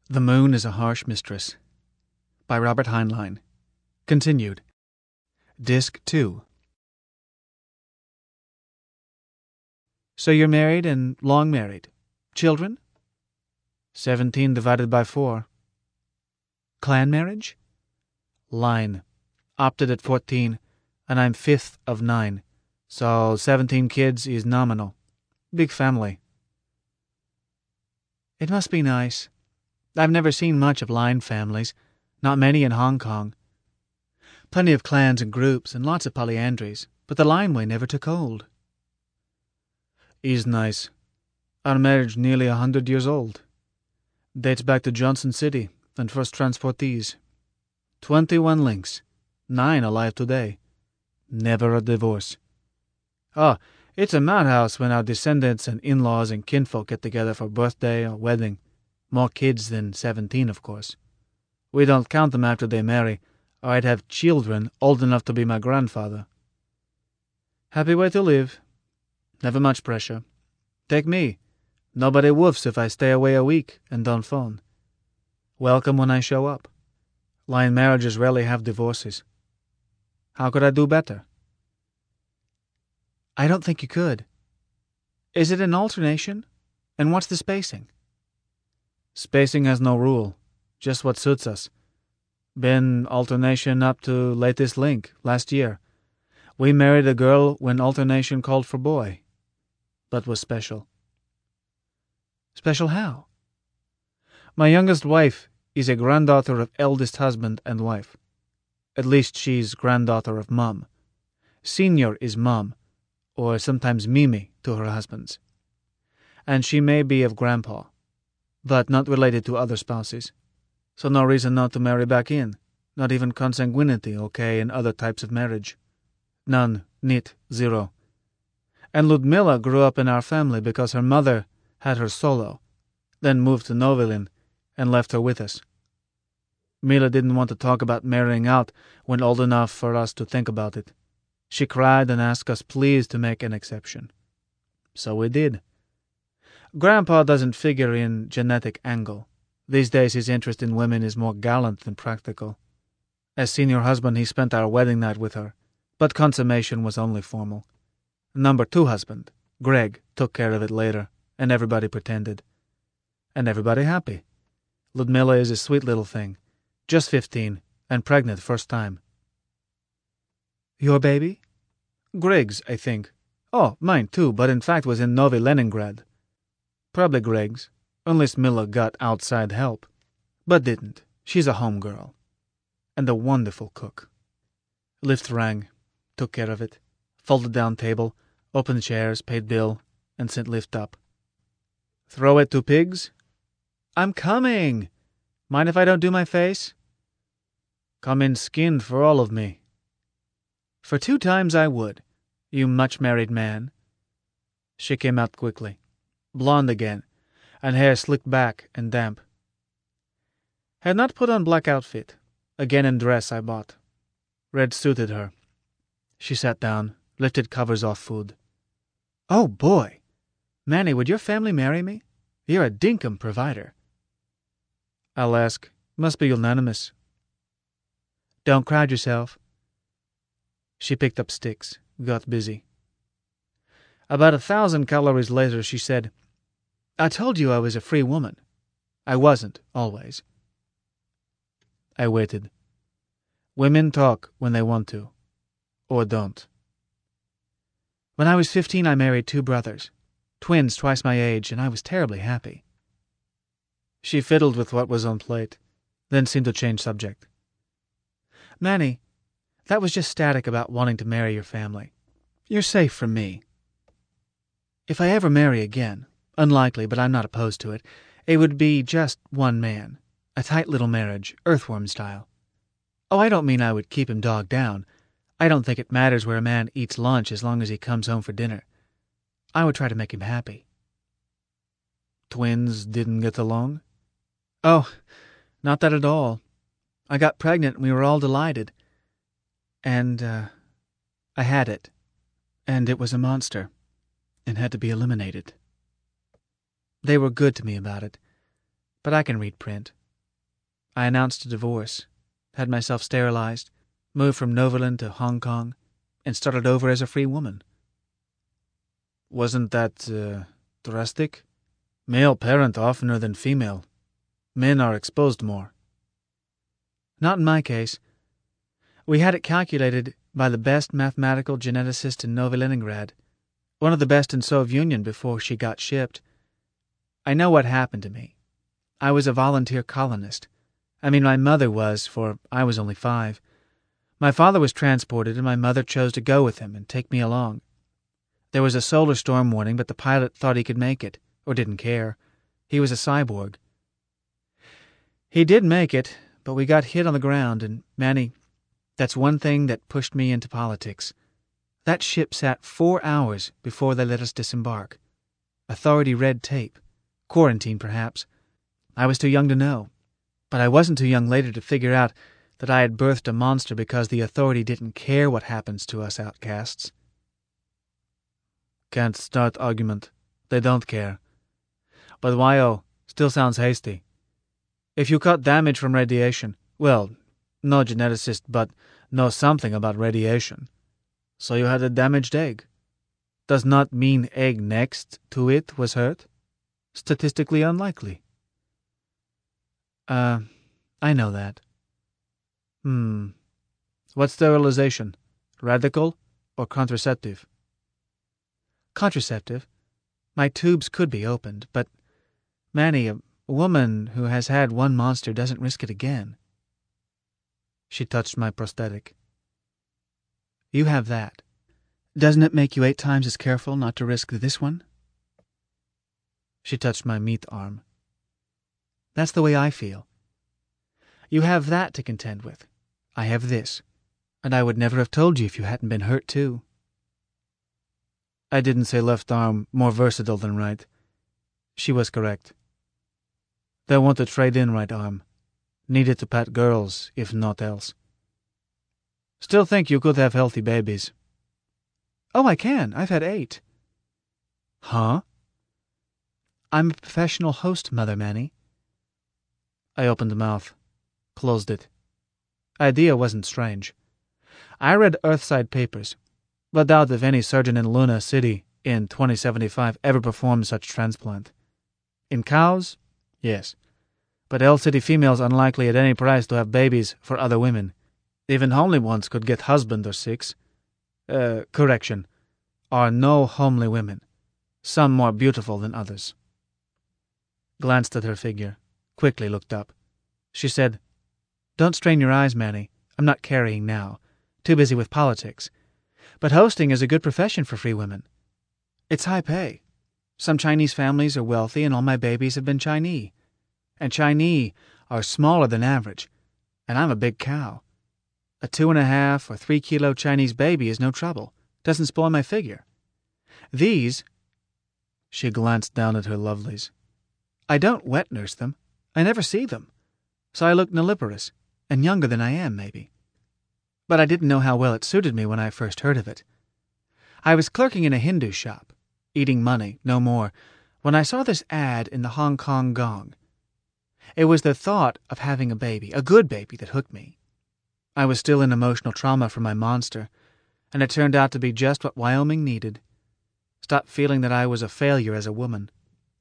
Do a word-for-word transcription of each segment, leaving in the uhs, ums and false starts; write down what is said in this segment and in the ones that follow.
The Moon is a Harsh Mistress by Robert Heinlein. Continued. Disc two. So you're married and long married. Children? Seventeen divided by four. Clan marriage? Line. Opted at fourteen, and I'm fifth of nine, so seventeen kids is nominal. Big family. It must be nice. I've never seen much of line families, not many in Hong Kong. Plenty of clans and groups and lots of polyandries, but the line way never took hold. Is nice. Our marriage nearly a hundred years old. Dates back to Johnson City and first transportees. Twenty-one links, nine alive today. Never a divorce. Oh, it's a madhouse when our descendants and in-laws and kinfolk get together for birthday or wedding. More kids than seventeen, of course. We don't count them after they marry, or I'd have children old enough to be my grandfather. Happy way to live. Never much pressure. Take me. Nobody woofs if I stay away a week and don't phone. Welcome when I show up. Line marriages rarely have divorces. How could I do better? I don't think you could. Is it an alternation? And what's the spacing? Spacing has no rule, just what suits us. Been alternation up to latest link, last year. We married a girl when alternation called for boy, but was special. Special how? My youngest wife is a granddaughter of eldest husband and wife. At least she's granddaughter of mum. Senior is mum, or sometimes Mimi to her husbands. And she may be of grandpa, but not related to other spouses. So no reason not to marry back in, not even consanguinity okay in other types of marriage. None, nit, zero. And Ludmilla grew up in our family because her mother had her solo, then moved to Novilin and left her with us. Mila didn't want to talk about marrying out when old enough for us to think about it. She cried and asked us please to make an exception. So we did. Grandpa doesn't figure in genetic angle. These days his interest in women is more gallant than practical. As senior husband he spent our wedding night with her, but consummation was only formal. Number two husband, Greg, took care of it later, and everybody pretended. And everybody happy. Ludmilla is a sweet little thing, just fifteen, and pregnant first time. Your baby? Greg's, I think. Oh, mine too, but in fact was in Novi Leningrad. Probably Greg's, unless Milla got outside help. But didn't. She's a home girl. And a wonderful cook. Lift rang, took care of it, folded down table, opened chairs, paid bill, and sent lift up. Throw it to pigs? I'm coming! Mind if I don't do my face? Come in skinned for all of me. For two times I would, you much-married man. She came out quickly, blonde again, and hair slicked back and damp. Had not put on black outfit, again in dress I bought. Red suited her. She sat down, lifted covers off food. Oh, boy! Manny, would your family marry me? You're a dinkum provider. I'll ask. Must be unanimous. Don't crowd yourself. She picked up sticks, got busy. About a thousand calories later she said, I told you I was a free woman. I wasn't, always. I waited. Women talk when they want to, or don't. When I was fifteen I married two brothers, twins twice my age, and I was terribly happy. She fiddled with what was on plate, then seemed to change subject. Manny, that was just static about wanting to marry your family. You're safe from me. If I ever marry again, unlikely, but I'm not opposed to it, it would be just one man, a tight little marriage, earthworm style. Oh, I don't mean I would keep him dogged down. I don't think it matters where a man eats lunch as long as he comes home for dinner. I would try to make him happy. Twins didn't get along? Oh, not that at all. I got pregnant and we were all delighted. And, uh, I had it. And it was a monster. And had to be eliminated. They were good to me about it. But I can read print. I announced a divorce, had myself sterilized, moved from Novaland to Hong Kong, and started over as a free woman. Wasn't that, uh, drastic? Male parent oftener than female. Men are exposed more. Not in my case. We had it calculated by the best mathematical geneticist in Novi Leningrad, one of the best in Soviet Union before she got shipped. I know what happened to me. I was a volunteer colonist. I mean, my mother was, for I was only five. My father was transported, and my mother chose to go with him and take me along. There was a solar storm warning, but the pilot thought he could make it, or didn't care. He was a cyborg. He did make it, but we got hit on the ground, and, Manny, that's one thing that pushed me into politics. That ship sat four hours before they let us disembark. Authority red tape. Quarantine, perhaps. I was too young to know. But I wasn't too young later to figure out that I had birthed a monster because the authority didn't care what happens to us outcasts. Can't start argument. They don't care. But Wyo still sounds hasty. If you cut damage from radiation, well, no geneticist, but know something about radiation. So you had a damaged egg. Does not mean egg next to it was hurt. Statistically unlikely. Uh, I know that. Hmm. What's sterilization? Radical or contraceptive? Contraceptive. My tubes could be opened, but, Manny, a woman who has had one monster doesn't risk it again. She touched my prosthetic. You have that. Doesn't it make you eight times as careful not to risk this one? She touched my meat arm. That's the way I feel. You have that to contend with. I have this, and I would never have told you if you hadn't been hurt too. I didn't say left arm more versatile than right. She was correct. They want to trade in right arm. Need it to pat girls, if not else. Still think you could have healthy babies. Oh, I can. I've had eight. Huh? I'm a professional host, Mother Manny. I opened the mouth, closed it. Idea wasn't strange. I read Earthside papers, but doubt if any surgeon in Luna City in twenty seventy-five ever performed such transplant. In cows? Yes. But L City females unlikely at any price to have babies for other women. Even homely ones could get husband or six. Uh, correction. Are no homely women. Some more beautiful than others. Glanced at her figure, quickly looked up. She said, Don't strain your eyes, Manny. I'm not carrying now. Too busy with politics. But hosting is a good profession for free women. It's high pay. Some Chinese families are wealthy, and all my babies have been Chinese. And Chinese are smaller than average, and I'm a big cow. A two and a half or three kilo Chinese baby is no trouble. Doesn't spoil my figure. These, she glanced down at her lovelies. I don't wet nurse them. I never see them. So I look nulliparous, and younger than I am, maybe. But I didn't know how well it suited me when I first heard of it. I was clerking in a Hindu shop, eating money, no more, when I saw this ad in the Hong Kong Gong. It was the thought of having a baby, a good baby, that hooked me. I was still in emotional trauma from my monster, and it turned out to be just what Wyoming needed. Stop feeling that I was a failure as a woman.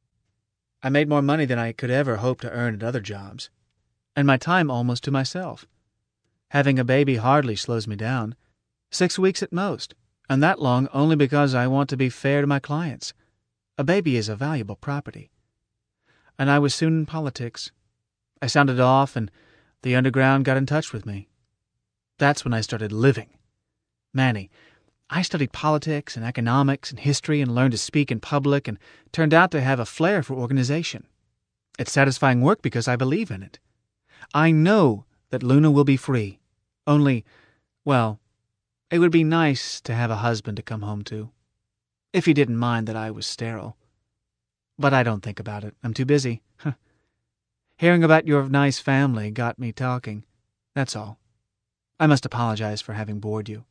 I made more money than I could ever hope to earn at other jobs, and my time almost to myself. Having a baby hardly slows me down. Six weeks at most, and that long only because I want to be fair to my clients. A baby is a valuable property. And I was soon in politics. I sounded off, and the underground got in touch with me. That's when I started living. Manny, I studied politics and economics and history and learned to speak in public and turned out to have a flair for organization. It's satisfying work because I believe in it. I know that Luna will be free. Only, well, it would be nice to have a husband to come home to. If he didn't mind that I was sterile. But I don't think about it. I'm too busy. Hearing about your nice family got me talking. That's all. I must apologize for having bored you.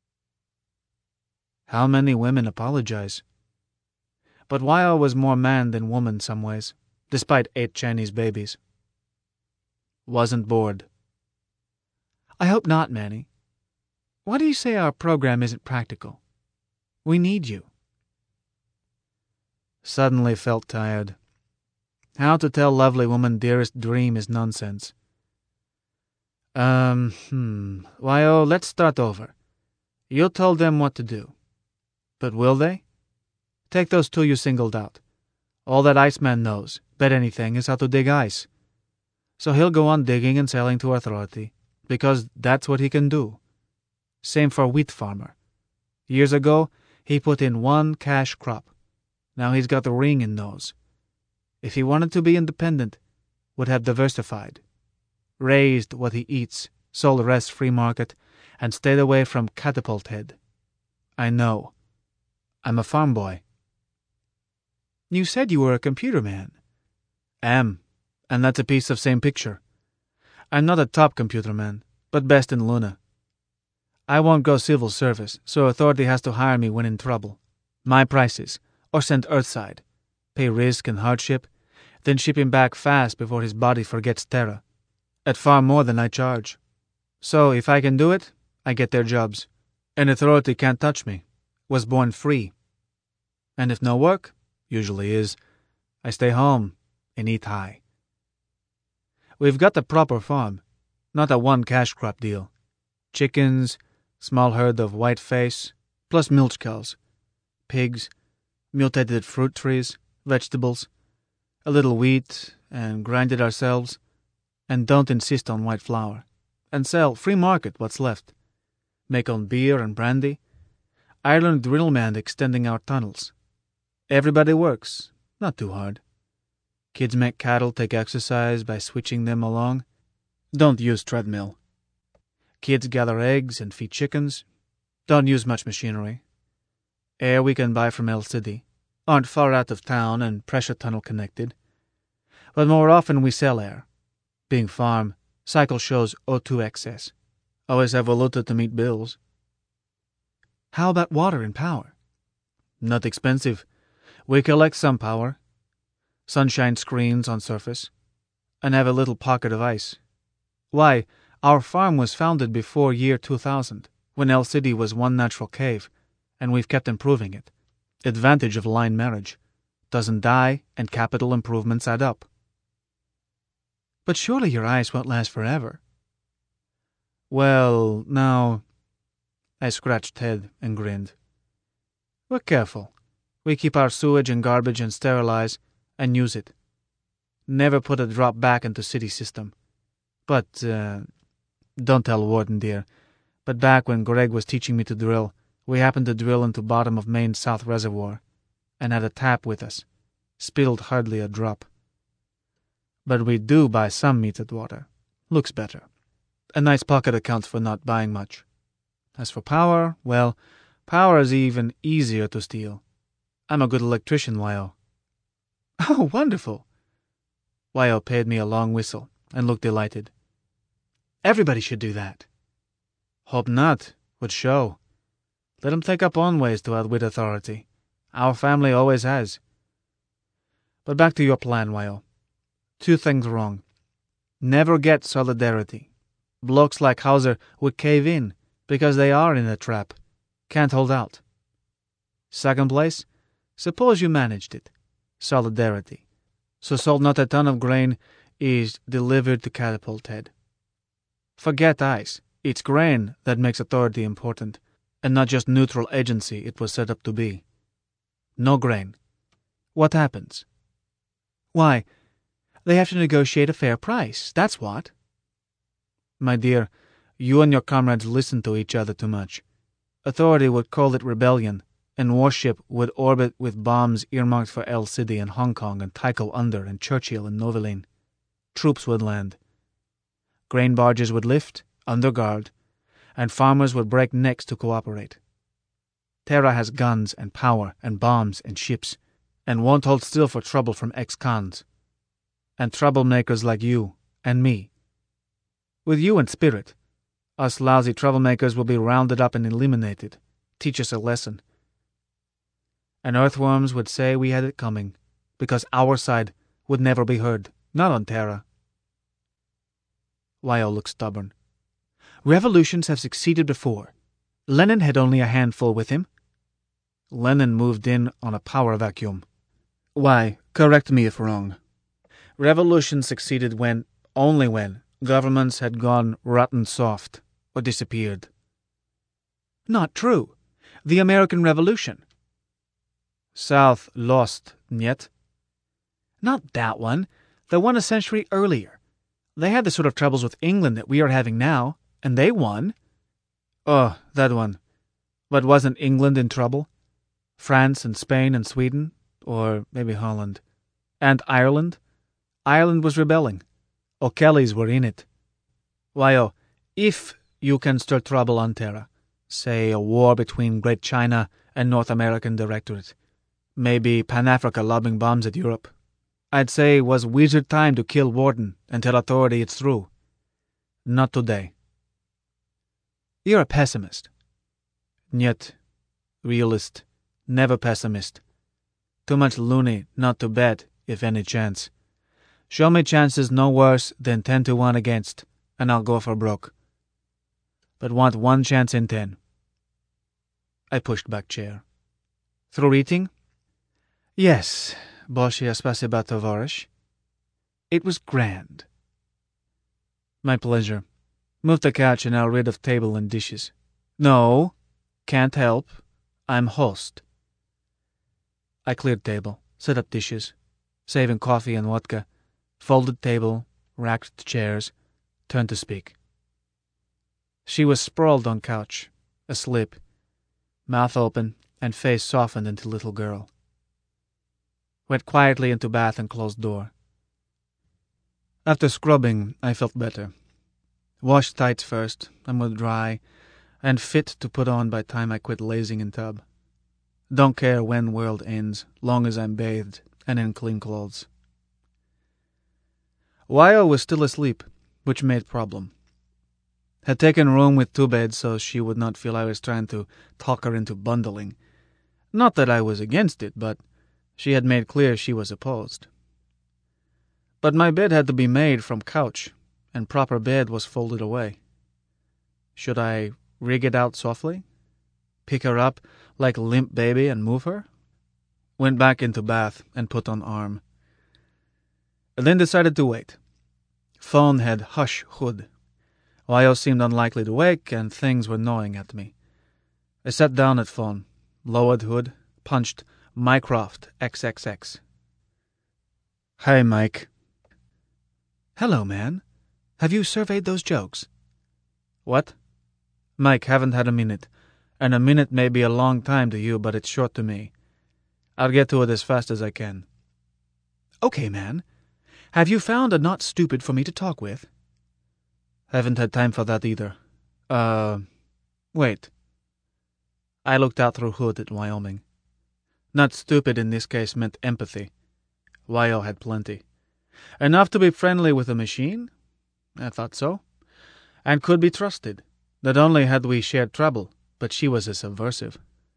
How many women apologize? But Wyo was more man than woman some ways, despite eight Chinese babies. Wasn't bored. I hope not, Manny. Why do you say our program isn't practical? We need you. Suddenly felt tired. How to tell lovely woman dearest dream is nonsense. Um, hmm. Why, oh, let's start over. You told them what to do. But will they? Take those two you singled out. All that Iceman knows, bet anything, is how to dig ice. So he'll go on digging and selling to authority, because that's what he can do. Same for wheat farmer. Years ago, he put in one cash crop. Now he's got the ring in nose. If he wanted to be independent, would have diversified. Raised what he eats, sold the rest free market, and stayed away from catapult head. I know. I'm a farm boy. You said you were a computer man. Am, and that's a piece of same picture. I'm not a top computer man, but best in Luna. I won't go civil service, so authority has to hire me when in trouble. My prices, or send Earthside. Pay risk and hardship, then ship him back fast before his body forgets Terra. At far more than I charge. So if I can do it, I get their jobs. And authority can't touch me. Was born free. And if no work, usually is, I stay home and eat high. We've got the proper farm, not a one cash crop deal. Chickens, small herd of white face, plus milch cows. Pigs, mutated fruit trees, vegetables, a little wheat, and grind it ourselves, and don't insist on white flour, and sell free market what's left. Make on beer and brandy. Iron drill man extending our tunnels. Everybody works, not too hard. Kids make cattle take exercise by switching them along. Don't use treadmill. Kids gather eggs and feed chickens. Don't use much machinery. Air we can buy from El City. Aren't far out of town and pressure tunnel connected. But more often we sell air. Being farm, cycle shows O two excess. Always have valuta to meet bills. How about water and power? Not expensive. We collect some power. Sunshine screens on surface. And have a little pocket of ice. Why, our farm was founded before year two thousand, when El City was one natural cave, and we've kept improving it. Advantage of line marriage. Doesn't die, and capital improvements add up. But surely your ice won't last forever. Well, now... I scratched head and grinned. We're careful. We keep our sewage and garbage and sterilize, and use it. Never put a drop back into city system. But, uh... don't tell Warden, dear. But back when Greg was teaching me to drill, we happened to drill into bottom of Main South Reservoir, and had a tap with us. Spilled hardly a drop. But we do buy some metered water. Looks better. A nice pocket accounts for not buying much. As for power, well, power is even easier to steal. I'm a good electrician, Wyo. Oh, wonderful! Wyo paid me a long whistle and looked delighted. Everybody should do that. Hope not. Would show. Let 'em take up on ways to outwit authority. Our family always has. But back to your plan, Wyo. Two things wrong. Never get solidarity. Blokes like Hauser would cave in, because they are in a trap. Can't hold out. Second place, suppose you managed it. Solidarity. So sold not a ton of grain is delivered to Catapult Head. Forget ice. It's grain that makes authority important, and not just neutral agency it was set up to be. No grain. What happens? Why, they have to negotiate a fair price, that's what. My dear, you and your comrades listen to each other too much. Authority would call it rebellion, and warship would orbit with bombs earmarked for El City and Hong Kong and Tycho Under and Churchill and Noveline. Troops would land. Grain barges would lift, under guard, and farmers would break necks to cooperate. Terra has guns and power and bombs and ships, and won't hold still for trouble from ex-cons. And troublemakers like you and me. With you and Spirit, us lousy troublemakers will be rounded up and eliminated. Teach us a lesson. And earthworms would say we had it coming, because our side would never be heard, not on Terra. Wyo looked stubborn. Revolutions have succeeded before. Lenin had only a handful with him. Lenin moved in on a power vacuum. Why, correct me if wrong. Revolutions succeeded when, only when, governments had gone rotten soft or disappeared. Not true. The American Revolution. South lost, yet. Not that one. The one a century earlier. They had the sort of troubles with England that we are having now, and they won. Oh, that one. But wasn't England in trouble? France and Spain and Sweden, or maybe Holland. And Ireland? Ireland was rebelling. O'Kellys were in it. Why, oh, if you can stir trouble on Terra, say a war between Great China and North American Directorate, maybe Pan-Africa lobbing bombs at Europe, I'd say it was wizard time to kill Warden and tell authority it's through. Not today. You're a pessimist. Yet, realist, never pessimist. Too much loony not to bet, if any chance. Show me chances no worse than ten to one against, and I'll go for broke. But want one chance in ten. I pushed back chair. Through eating? Yes, Boshia spasiba, tovarish. It was grand. My pleasure. Move the couch and I'll rid of table and dishes. No, can't help. I'm host. I cleared table, set up dishes, saving coffee and vodka, folded table, racked chairs, turned to speak. She was sprawled on couch, asleep, mouth open and face softened into little girl. Went quietly into bath and closed door. After scrubbing, I felt better. Washed tights first, and were dry, and fit to put on by time I quit lazing in tub. Don't care when world ends, long as I'm bathed and in clean clothes. Wyo was still asleep, which made problem. Had taken room with two beds so she would not feel I was trying to talk her into bundling. Not that I was against it, but she had made clear she was opposed. But my bed had to be made from couch, and proper bed was folded away. Should I rig it out softly? Pick her up like a limp baby and move her? Went back into bath and put on arm. And then decided to wait. Phone had hush hood. Wyo seemed unlikely to wake, and things were gnawing at me. I sat down at phone, lowered hood, punched Mycroft triple X. Hi, Mike. Hello, man. Have you surveyed those jokes? What? Mike, haven't had a minute. And a minute may be a long time to you, but it's short to me. I'll get to it as fast as I can. Okay, man. Have you found a not stupid for me to talk with? Haven't had time for that either. Uh, wait. I looked out through hood at Wyoming. Not stupid in this case meant empathy. Wyo had plenty. Enough to be friendly with a machine? I thought so. And could be trusted. Not only had we shared trouble, but she was a subversive.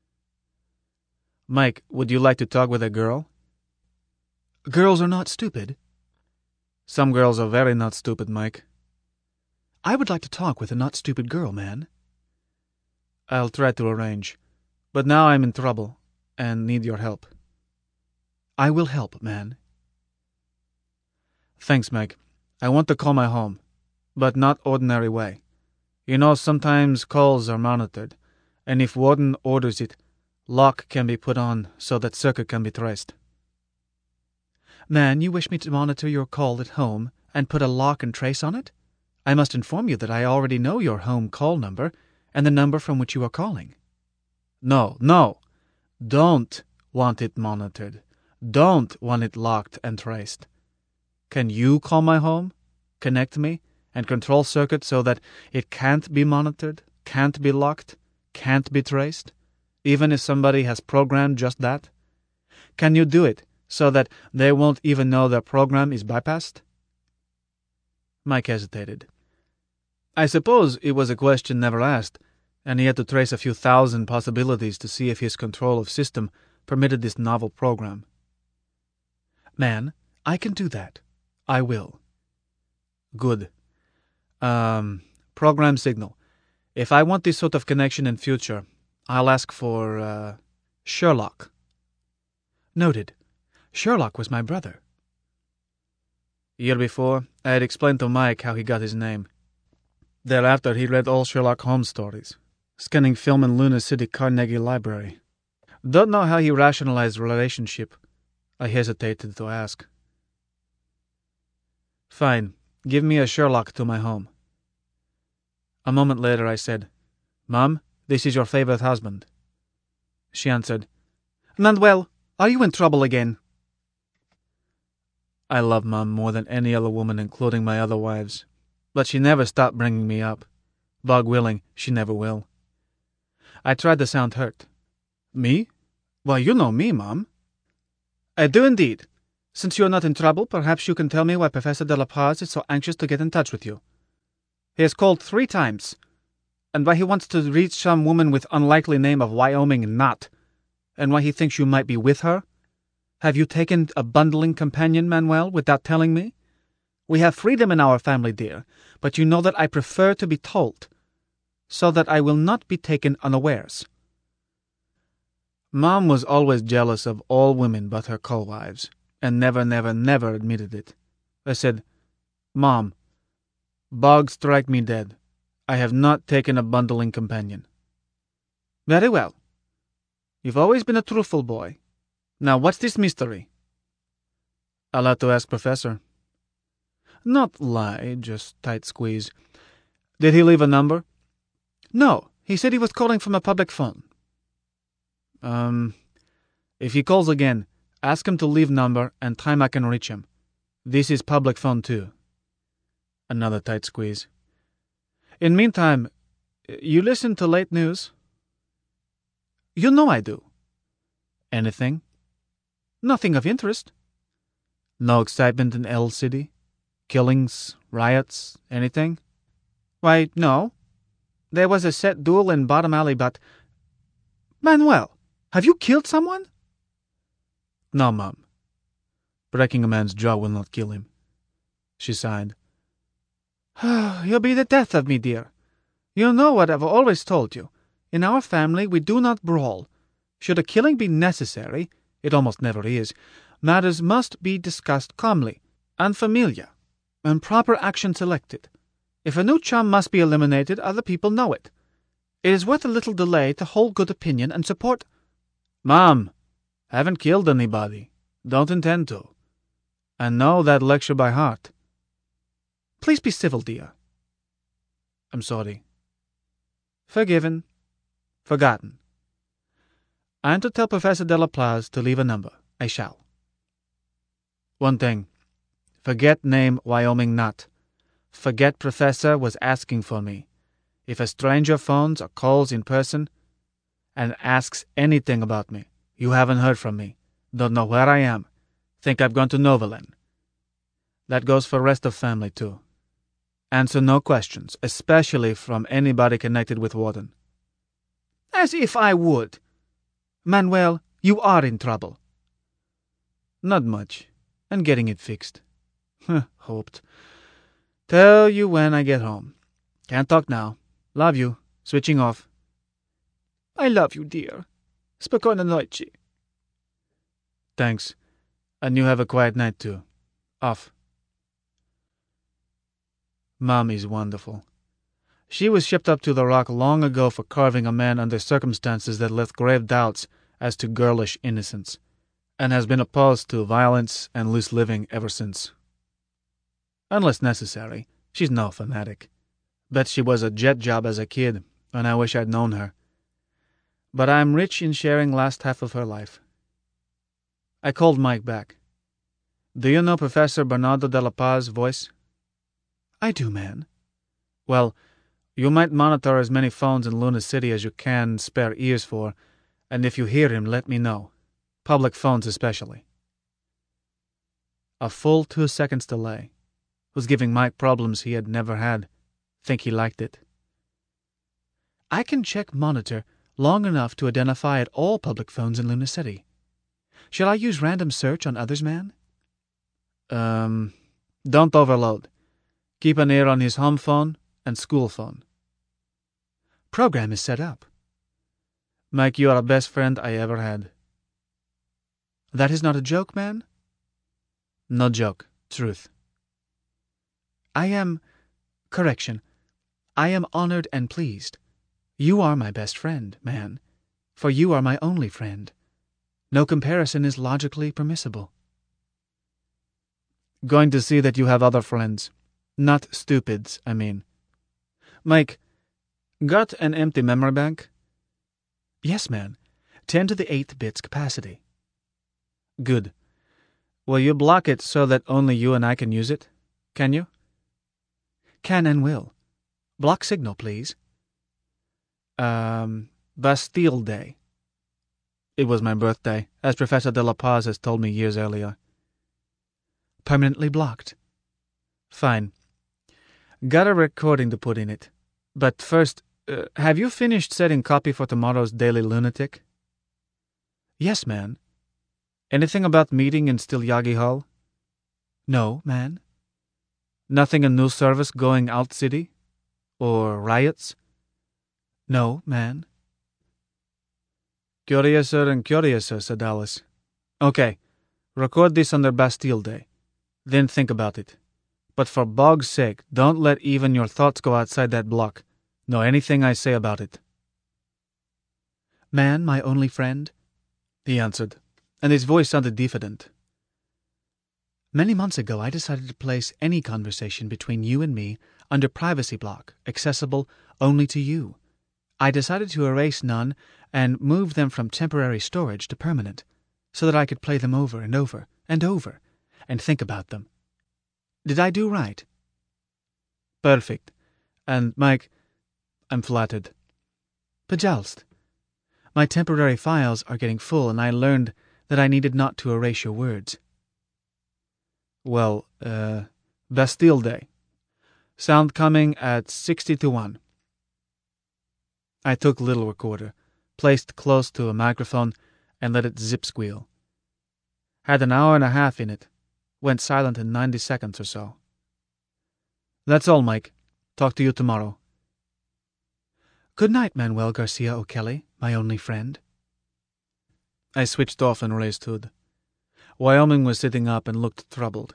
Mike, would you like to talk with a girl? Girls are not stupid. Some girls are very not stupid, Mike. I would like to talk with a not stupid girl, man. I'll try to arrange. But now I'm in trouble, and need your help. I will help, man. Thanks, Mike. I want to call my home, but not ordinary way. You know, sometimes calls are monitored, and if Warden orders it, lock can be put on so that circuit can be traced. Man, you wish me to monitor your call at home and put a lock and trace on it? I must inform you that I already know your home call number and the number from which you are calling. No, no. Don't want it monitored. Don't want it locked and traced. Can you call my home, connect me, and control circuit so that it can't be monitored, can't be locked, can't be traced, even if somebody has programmed just that? Can you do it so that they won't even know their program is bypassed? Mike hesitated. I suppose it was a question never asked, and he had to trace a few thousand possibilities to see if his control of system permitted this novel program. Man, I can do that. I will. Good. Um, program signal. If I want this sort of connection in future, I'll ask for, uh, Sherlock. Noted. Sherlock was my brother. Year before, I had explained to Mike how he got his name. Thereafter, he read all Sherlock Holmes stories, scanning film in Luna City Carnegie Library. Don't know how he rationalized relationship. I hesitated to ask. Fine, give me a Sherlock to my home. A moment later I said, Mom, this is your favorite husband. She answered, Manuel, are you in trouble again? I love Mom more than any other woman, including my other wives. But she never stopped bringing me up. God willing, she never will. I tried to sound hurt. Me? Well, you know me, Mom. I do indeed. Since you are not in trouble, perhaps you can tell me why Professor de la Paz is so anxious to get in touch with you. He has called three times, and why he wants to reach some woman with unlikely name of Wyoming Knot, and why he thinks you might be with her. Have you taken a bundling companion, Manuel, without telling me? We have freedom in our family, dear, but you know that I prefer to be told, so that I will not be taken unawares. Mom was always jealous of all women but her co-wives, and never, never, never admitted it. I said, Mom, bugs strike me dead. I have not taken a bundling companion. Very well. You've always been a truthful boy. Now, what's this mystery? I'll have to ask Professor. Not lie, just tight squeeze. Did he leave a number? No, he said he was calling from a public phone. Um, if he calls again, ask him to leave number and time I can reach him. This is public phone too. Another tight squeeze. In meantime, you listen to late news? You know I do. Anything? Nothing of interest. No excitement in L City? Killings, riots, anything? Why, no. There was a set duel in Bottom Alley, but... Manuel, have you killed someone? No, Mom. Breaking a man's jaw will not kill him. She sighed. You'll be the death of me, dear. You know what I've always told you. In our family, we do not brawl. Should a killing be necessary, it almost never is, matters must be discussed calmly and familiar, and proper action selected. If a new chum must be eliminated, other people know it. It is worth a little delay to hold good opinion and support. Mom, haven't killed anybody. Don't intend to. I know that lecture by heart. Please be civil, dear. I'm sorry. Forgiven. Forgotten. I'm to tell Professor de la Paz to leave a number. I shall. One thing. Forget name Wyoming Knot. Forget Professor was asking for me. If a stranger phones or calls in person and asks anything about me, you haven't heard from me, don't know where I am, think I've gone to Novaland. That goes for rest of family, too. Answer no questions, especially from anybody connected with Warden. As if I would. Manuel, you are in trouble. Not much, and getting it fixed. Hoped. Tell you when I get home. Can't talk now. Love you. Switching off. I love you, dear. Spokojnej nocy. Thanks. And you have a quiet night, too. Off. Mom is wonderful. She was shipped up to the Rock long ago for carving a man under circumstances that left grave doubts as to girlish innocence, and has been opposed to violence and loose living ever since. Unless necessary, she's no fanatic. Bet she was a jet job as a kid, and I wish I'd known her. But I'm rich in sharing last half of her life. I called Mike back. Do you know Professor Bernardo de la Paz's voice? I do, man. Well, you might monitor as many phones in Luna City as you can spare ears for, and if you hear him, let me know. Public phones especially. A full two seconds delay. Was giving Mike problems he had never had. Think he liked it. I can check monitor long enough to identify at all public phones in Luna City. Shall I use random search on others, man? Um, don't overload. Keep an ear on his home phone and school phone. Program is set up. Mike, you are the best friend I ever had. That is not a joke, man? No joke. Truth. I am... Correction. I am honored and pleased. You are my best friend, man, for you are my only friend. No comparison is logically permissible. Going to see that you have other friends. Not stupids, I mean. Mike, got an empty memory bank? Yes, man. Ten to the eighth bits capacity. Good. Will you block it so that only you and I can use it? Can you? Can and will. Block signal, please. Um, Bastille Day. It was my birthday, as Professor de la Paz has told me years earlier. Permanently blocked. Fine. Got a recording to put in it. But first, uh, have you finished setting copy for tomorrow's Daily Lunatic? Yes, man. Anything about meeting in Stilyagi Hall? No, man. Nothing in news service going out city? Or riots? No, man. Curiouser and curiouser, said Alice. Okay, record this under Bastille Day. Then think about it. But for bog's sake, don't let even your thoughts go outside that block. Know anything I say about it. Man, my only friend, he answered, and his voice sounded diffident. Many months ago I decided to place any conversation between you and me under privacy block, accessible only to you. I decided to erase none and move them from temporary storage to permanent, so that I could play them over and over and over and think about them. Did I do right? Perfect. And, Mike, I'm flattered. Bejalst. My temporary files are getting full, and I learned that I needed not to erase your words. Well, uh, Bastille Day. Sound coming at sixty to one. I took little recorder, placed close to a microphone, and let it zip squeal. Had an hour and a half in it. Went silent in ninety seconds or so. That's all, Mike. Talk to you tomorrow. Good night, Manuel Garcia O'Kelly, my only friend. I switched off and raised hood. Wyoming was sitting up and looked troubled.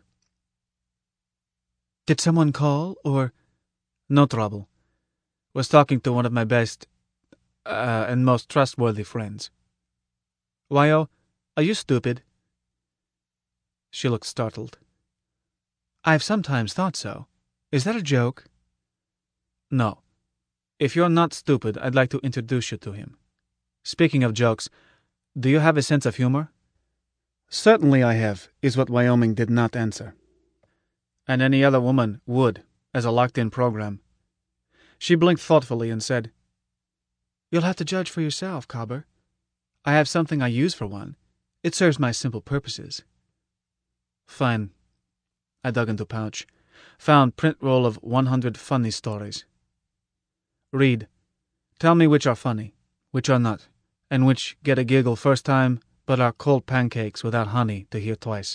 Did someone call, or... No trouble. Was talking to one of my best uh, and most trustworthy friends. Wyo, are you stupid? She looked startled. I've sometimes thought so. Is that a joke? No. If you're not stupid, I'd like to introduce you to him. Speaking of jokes, do you have a sense of humor? Certainly I have, is what Wyoming did not answer. And any other woman would, as a locked-in program. She blinked thoughtfully and said, You'll have to judge for yourself, Cobber. I have something I use for one. It serves my simple purposes. Fine. I dug into pouch. Found print roll of one hundred funny stories. Read. Tell me which are funny, which are not, and which get a giggle first time but are cold pancakes without honey to hear twice.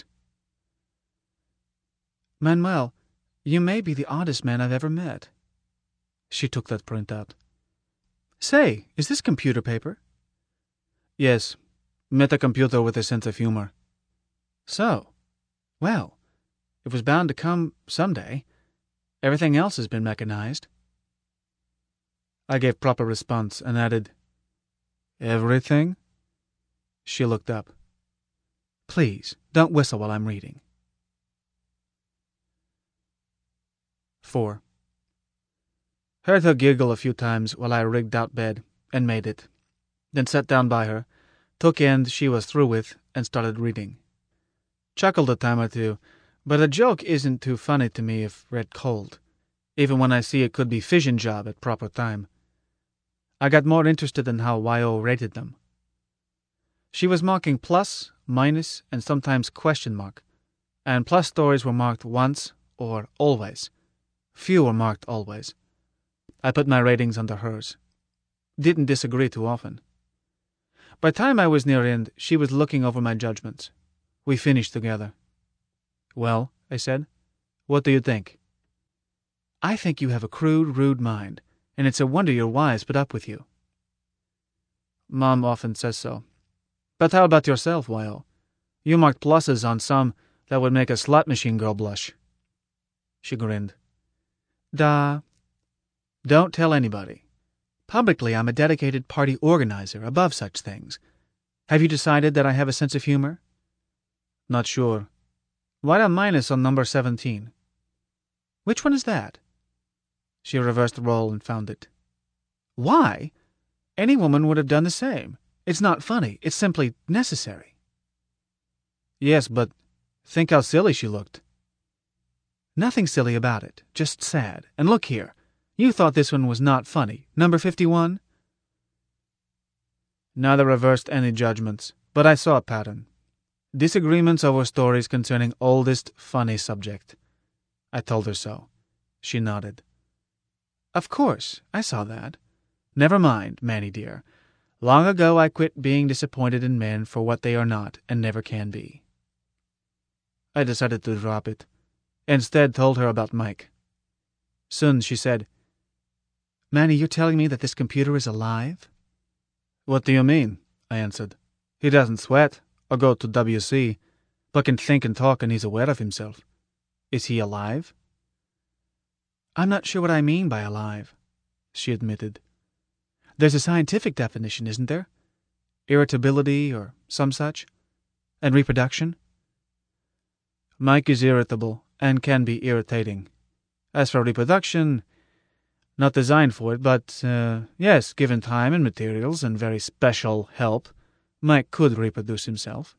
Manuel, you may be the oddest man I've ever met. She took that print out. Say, is this computer paper? Yes. Met a computer with a sense of humor. So, well, it was bound to come someday. Everything else has been mechanized. I gave proper response and added, Everything? She looked up. Please, don't whistle while I'm reading. Four. Heard her giggle a few times while I rigged out bed, and made it. Then sat down by her, took end she was through with, and started reading. Chuckled a time or two, but a joke isn't too funny to me if read cold, even when I see it could be fission job at proper time. I got more interested in how Y O rated them. She was marking plus, minus, and sometimes question mark, and plus stories were marked once or always. Few were marked always. I put my ratings under hers. Didn't disagree too often. By the time I was near end, she was looking over my judgments. We finished together. Well, I said, what do you think? I think you have a crude, rude mind, and it's a wonder your wives put up with you. Mom often says so. But how about yourself, Wyo? You marked pluses on some that would make a slot machine girl blush. She grinned. Da. Don't tell anybody. Publicly, I'm a dedicated party organizer above such things. Have you decided that I have a sense of humor? Not sure. Why a minus on number seventeen? Which one is that? She reversed the roll and found it. Why? Any woman would have done the same. It's not funny. It's simply necessary. Yes, but think how silly she looked. Nothing silly about it. Just sad. And look here. You thought this one was not funny. Number fifty-one? Neither reversed any judgments, but I saw a pattern. Disagreements over stories concerning oldest funny subject. I told her so. She nodded. Of course, I saw that. Never mind, Manny dear. Long ago I quit being disappointed in men for what they are not and never can be. I decided to drop it. Instead told her about Mike. Soon she said, Manny, you're telling me that this computer is alive? What do you mean? I answered. He doesn't sweat or go to W C, but can think and talk and he's aware of himself. Is he alive? I'm not sure what I mean by alive, she admitted. There's a scientific definition, isn't there? Irritability or some such? And reproduction? Mike is irritable and can be irritating. As for reproduction, not designed for it, but, uh, yes, given time and materials and very special help, Mike could reproduce himself.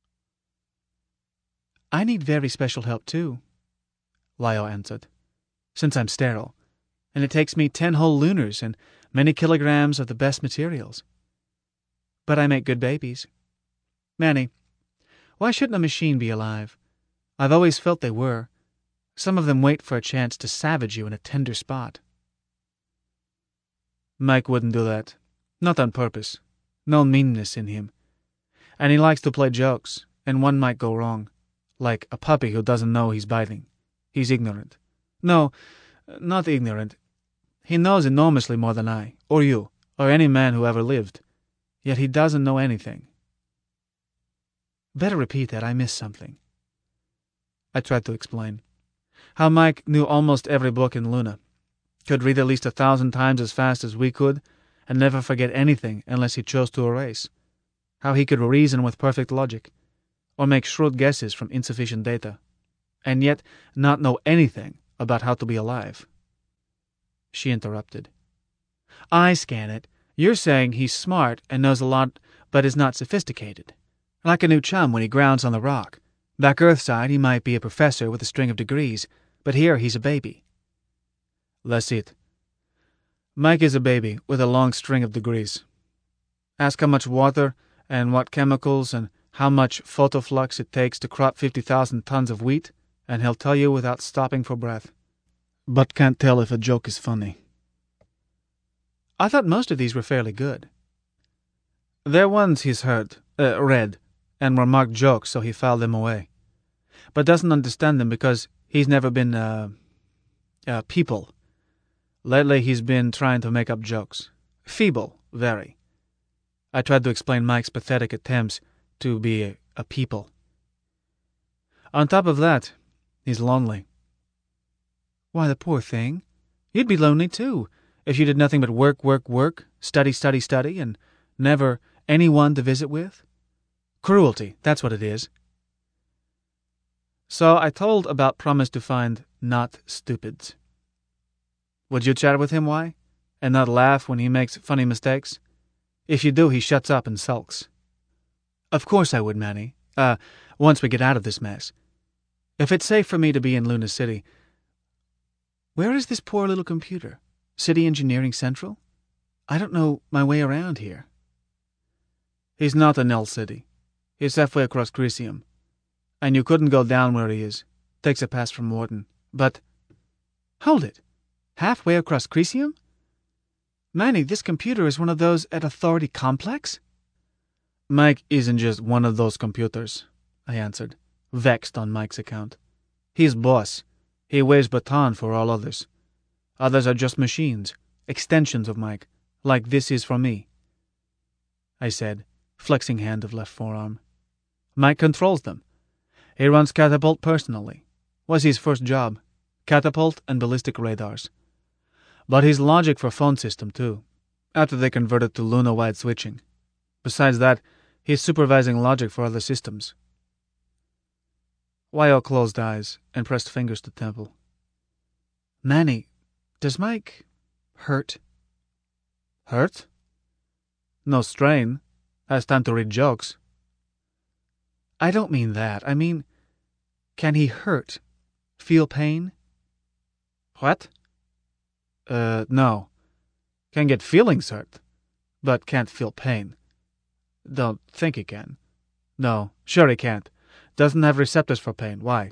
I need very special help, too, Wyo answered, since I'm sterile, and it takes me ten whole lunars and many kilograms of the best materials. But I make good babies. Manny, why shouldn't a machine be alive? I've always felt they were. Some of them wait for a chance to savage you in a tender spot. Mike wouldn't do that. Not on purpose. No meanness in him. And he likes to play jokes, and one might go wrong. Like a puppy who doesn't know he's biting. He's ignorant. No, not ignorant. He knows enormously more than I, or you, or any man who ever lived. Yet he doesn't know anything. Better repeat that. I missed something. I tried to explain. How Mike knew almost every book in Luna. Could read at least a thousand times as fast as we could, and never forget anything unless he chose to erase. How he could reason with perfect logic, or make shrewd guesses from insufficient data, and yet not know anything about how to be alive. She interrupted. I scan it. You're saying he's smart and knows a lot, but is not sophisticated. Like a new chum when he grounds on the rock. Back Earthside, he might be a professor with a string of degrees, but here he's a baby. That's it. Mike is a baby with a long string of degrees. Ask how much water and what chemicals and how much photoflux it takes to crop fifty thousand tons of wheat, and he'll tell you without stopping for breath. But can't tell if a joke is funny. I thought most of these were fairly good. They're ones he's heard, uh, read, and were marked jokes, so he filed them away. But doesn't understand them because he's never been, uh, uh, people. Lately he's been trying to make up jokes. Feeble, very. I tried to explain Mike's pathetic attempts to be a, a people. On top of that, he's lonely. Why, the poor thing. You'd be lonely, too, if you did nothing but work, work, work, study, study, study, and never anyone to visit with. Cruelty, that's what it is. So I told about promise to find not stupids. Would you chat with him, why? And not laugh when he makes funny mistakes? If you do, he shuts up and sulks. Of course I would, Manny. Uh, once we get out of this mess. If it's safe for me to be in Luna City. Where is this poor little computer? City Engineering Central? I don't know my way around here. He's not in L City. He's halfway across Crisium. And you couldn't go down where he is. Takes a pass from Warden. But... Hold it. Halfway across Crisium? Manny, this computer is one of those at Authority Complex? Mike isn't just one of those computers, I answered, vexed on Mike's account. He's boss. He waves baton for all others. Others are just machines, extensions of Mike, like this is for me," I said, flexing hand of left forearm. "Mike controls them. He runs Catapult personally. Was his first job. Catapult and ballistic radars. But his logic for phone system, too, after they converted to Luna-wide switching. Besides that, he's supervising logic for other systems." Wyo closed eyes and pressed fingers to temple. "Manny, does Mike hurt?" "Hurt? No strain. Has time to read jokes." "I don't mean that. I mean, can he hurt? Feel pain?" "What?" Uh, no. Can get feelings hurt, but can't feel pain. Don't think he can. No, sure he can't. Doesn't have receptors for pain. Why?"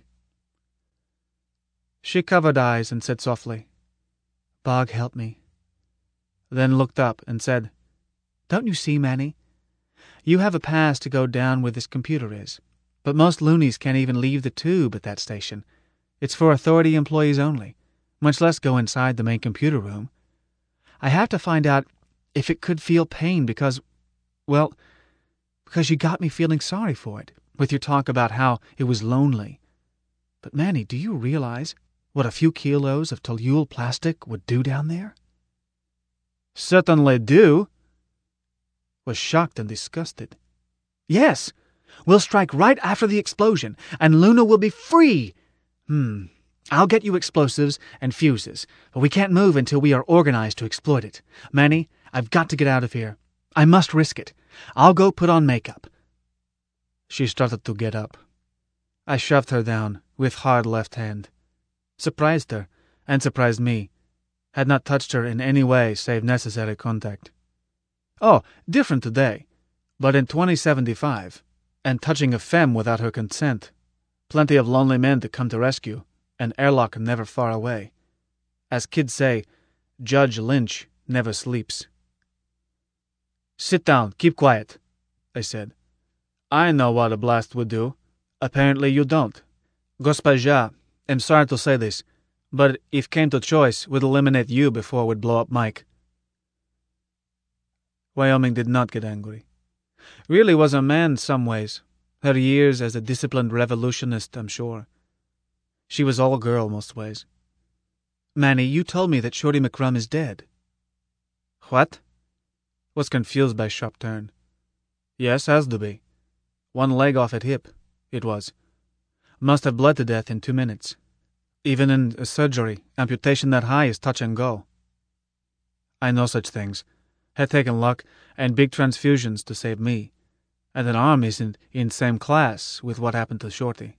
She covered eyes and said softly, "Bog, help me." Then looked up and said, "Don't you see, Manny? You have a pass to go down where this computer is, but most loonies can't even leave the tube at that station. It's for authority employees only, much less go inside the main computer room. I have to find out if it could feel pain because, well, because you got me feeling sorry for it, with your talk about how it was lonely. But Manny, do you realize what a few kilos of toluene plastic would do down there?" "Certainly do." Was shocked and disgusted. "Yes, we'll strike right after the explosion, and Luna will be free. Hmm, I'll get you explosives and fuses, but we can't move until we are organized to exploit it. Manny, I've got to get out of here. I must risk it. I'll go put on makeup." She started to get up. I shoved her down with hard left hand. Surprised her, and surprised me. Had not touched her in any way save necessary contact. Oh, different today. But in twenty seventy-five, and touching a femme without her consent. Plenty of lonely men to come to rescue, and airlock never far away. As kids say, Judge Lynch never sleeps. "Sit down, keep quiet," I said. "I know what a blast would do. Apparently you don't. Госпожа, I'm sorry to say this, but if came to choice, would eliminate you before we'd blow up Mike." Wyoming did not get angry. Really was a man some ways. Her years as a disciplined revolutionist, I'm sure. She was all girl most ways. "Manny, you told me that Shorty McCrum is dead." "What?" Was confused by sharp turn. "Yes, has to be. One leg off at hip, it was. Must have bled to death in two minutes. Even in a surgery, amputation that high is touch and go." I know such things. Had taken luck and big transfusions to save me. And an arm isn't in same class with what happened to Shorty.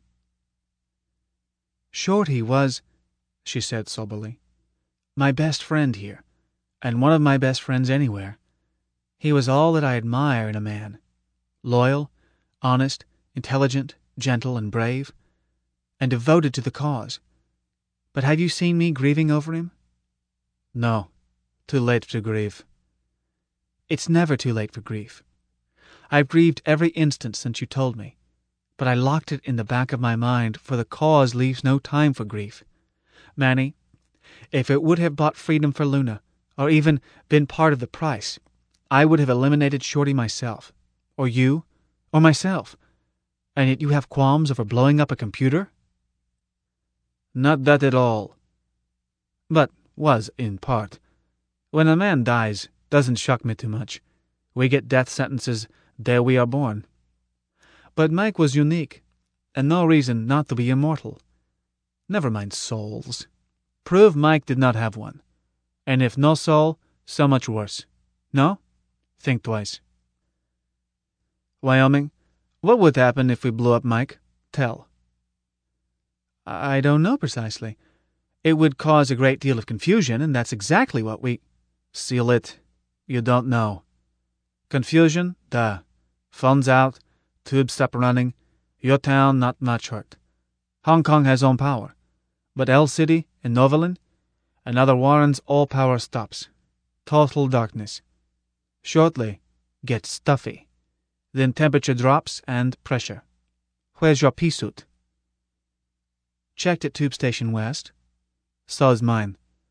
"Shorty was," she said soberly, "my best friend here, and one of my best friends anywhere. He was all that I admire in a man. Loyal, honest, intelligent, gentle, and brave, and devoted to the cause. But have you seen me grieving over him?" "No. Too late to grieve." "It's never too late for grief. I've grieved every instant since you told me, but I locked it in the back of my mind, for the cause leaves no time for grief. Manny, if it would have bought freedom for Luna, or even been part of the price, I would have eliminated Shorty myself, or you, or myself. And yet you have qualms over blowing up a computer?" "Not that at all. But was, in part. When a man dies, doesn't shock me too much. We get death sentences there we are born. But Mike was unique, and no reason not to be immortal. Never mind souls. Prove Mike did not have one. And if no soul, so much worse. No? Think twice." "Wyoming, what would happen if we blew up Mike? Tell." "I don't know precisely. It would cause a great deal of confusion, and that's exactly what we—" "Seal it. You don't know. Confusion? Duh. Phones out. Tubes stop running. Your town not much hurt. Hong Kong has own power. But L City and Novalin and other Warrens, all power stops. Total darkness. Shortly, gets stuffy. Then temperature drops and pressure. Where's your pea suit?" "Checked at Tube Station West." "So is mine.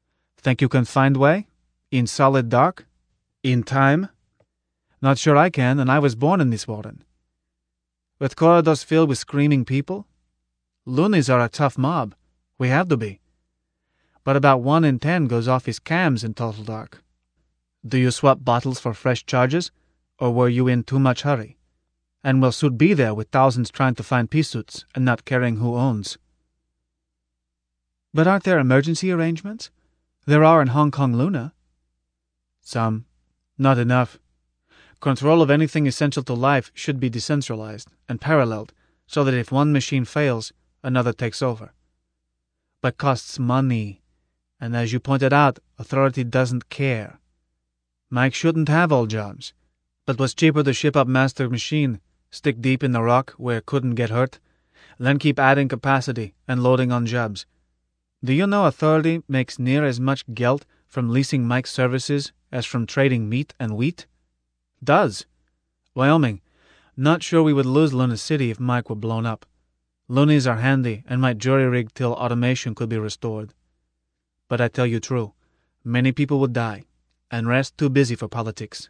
Think you can find way? In solid dark? In time? Not sure I can, and I was born in this warden. With corridors filled with screaming people? Loonies are a tough mob. We have to be. But about one in ten goes off his cams in total dark. Do you swap bottles for fresh charges, or were you in too much hurry? And will Soot be there with thousands trying to find pea suits and not caring who owns? But aren't there emergency arrangements? There are in Hong Kong Luna. Some. Not enough. Control of anything essential to life should be decentralized and paralleled, so that if one machine fails, another takes over. But costs money, and as you pointed out, authority doesn't care. Mike shouldn't have all jobs, but was cheaper to ship up master machine, stick deep in the rock where it couldn't get hurt, then keep adding capacity and loading on jobs. Do you know authority makes near as much gelt from leasing Mike's services as from trading meat and wheat? Does. Wyoming. Not sure we would lose Luna City if Mike were blown up. Loonies are handy and might jury-rig till automation could be restored. But I tell you true, many people would die, and rest too busy for politics.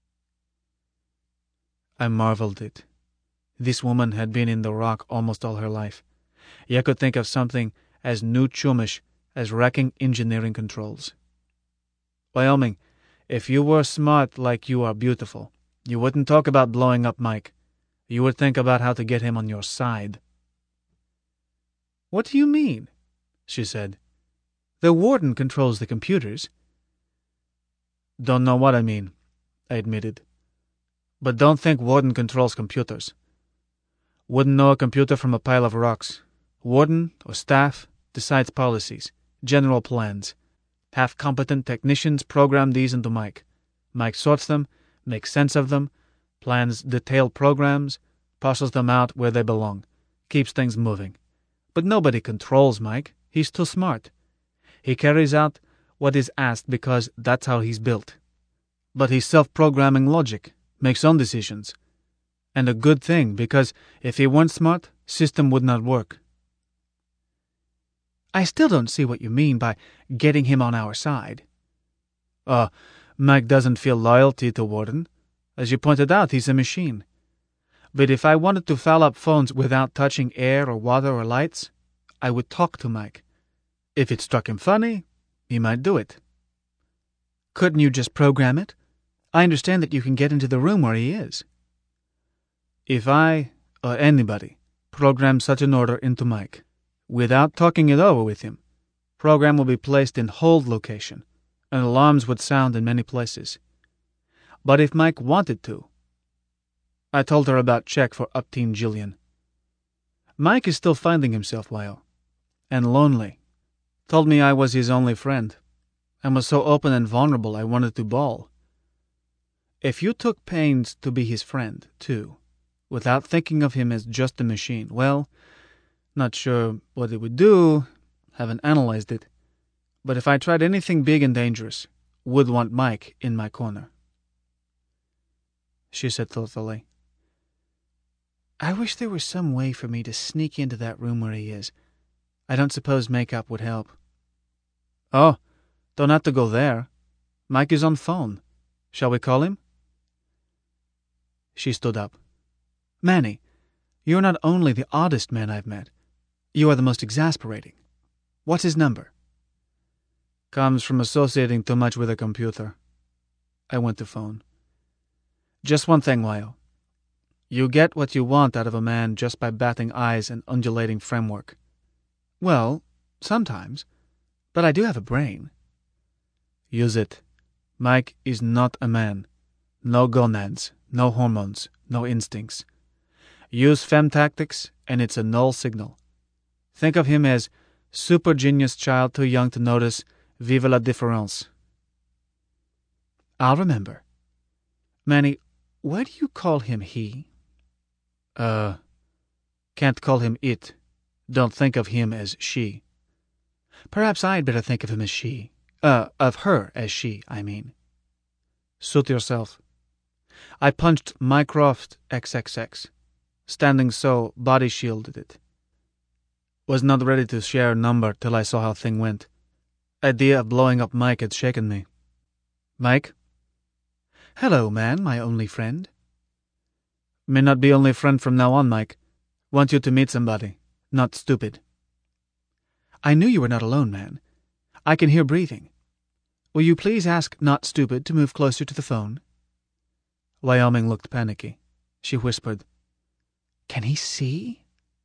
I marveled it. This woman had been in the rock almost all her life. Yet could think of something as new chumish as wrecking engineering controls. Wyoming, if you were smart like you are beautiful, you wouldn't talk about blowing up Mike. You would think about how to get him on your side. What do you mean? She said. The warden controls the computers. Don't know what I mean, I admitted. But don't think warden controls computers. Wouldn't know a computer from a pile of rocks. Warden, or staff, decides policies, general plans. Half competent technicians program these into Mike. Mike sorts them, makes sense of them, plans detailed programs, parcels them out where they belong, keeps things moving. But nobody controls Mike. He's too smart. He carries out what is asked because that's how he's built. But he's self-programming logic, makes own decisions. And a good thing, because if he weren't smart, system would not work. I still don't see what you mean by getting him on our side. Oh, Mike doesn't feel loyalty to Warden. As you pointed out, he's a machine. But if I wanted to foul up phones without touching air or water or lights, I would talk to Mike. If it struck him funny, he might do it. Couldn't you just program it? I understand that you can get into the room where he is. If I, or anybody, programmed such an order into Mike, without talking it over with him, program will be placed in hold location, and alarms would sound in many places. But if Mike wanted to, I told her about check for Upteen Jillian. Mike is still finding himself, Wyo, and lonely. Told me I was his only friend, and was so open and vulnerable I wanted to bawl. If you took pains to be his friend, too, without thinking of him as just a machine, well, not sure what it would do, haven't analyzed it, but if I tried anything big and dangerous, would want Mike in my corner. She said thoughtfully, I wish there were some way for me to sneak into that room where he is. I don't suppose makeup would help. Oh, don't have to go there. Mike is on phone. Shall we call him? She stood up. Manny, you're not only the oddest man I've met, you are the most exasperating. What's his number? Comes from associating too much with a computer. I went to phone. Just one thing, Wyo. You get what you want out of a man just by batting eyes and undulating framework. Well, sometimes. But I do have a brain. Use it. Mike is not a man. No gonads, no hormones, no instincts. Use fem tactics, and it's a null signal. Think of him as super genius child too young to notice vive la différence. I'll remember. Manny, why do you call him he? Uh, can't call him it. Don't think of him as she. Perhaps I'd better think of him as she. Uh, of her as she, I mean. Suit yourself. I punched Mycroft triple X. Standing so, body shielded it. Was not ready to share number till I saw how thing went. Idea of blowing up Mike had shaken me. Mike? Hello, man, my only friend. May not be only friend from now on, Mike. Want you to meet somebody. Not stupid. I knew you were not alone, man. I can hear breathing. Will you please ask Not Stupid to move closer to the phone? Wyoming looked panicky. She whispered, Can he see?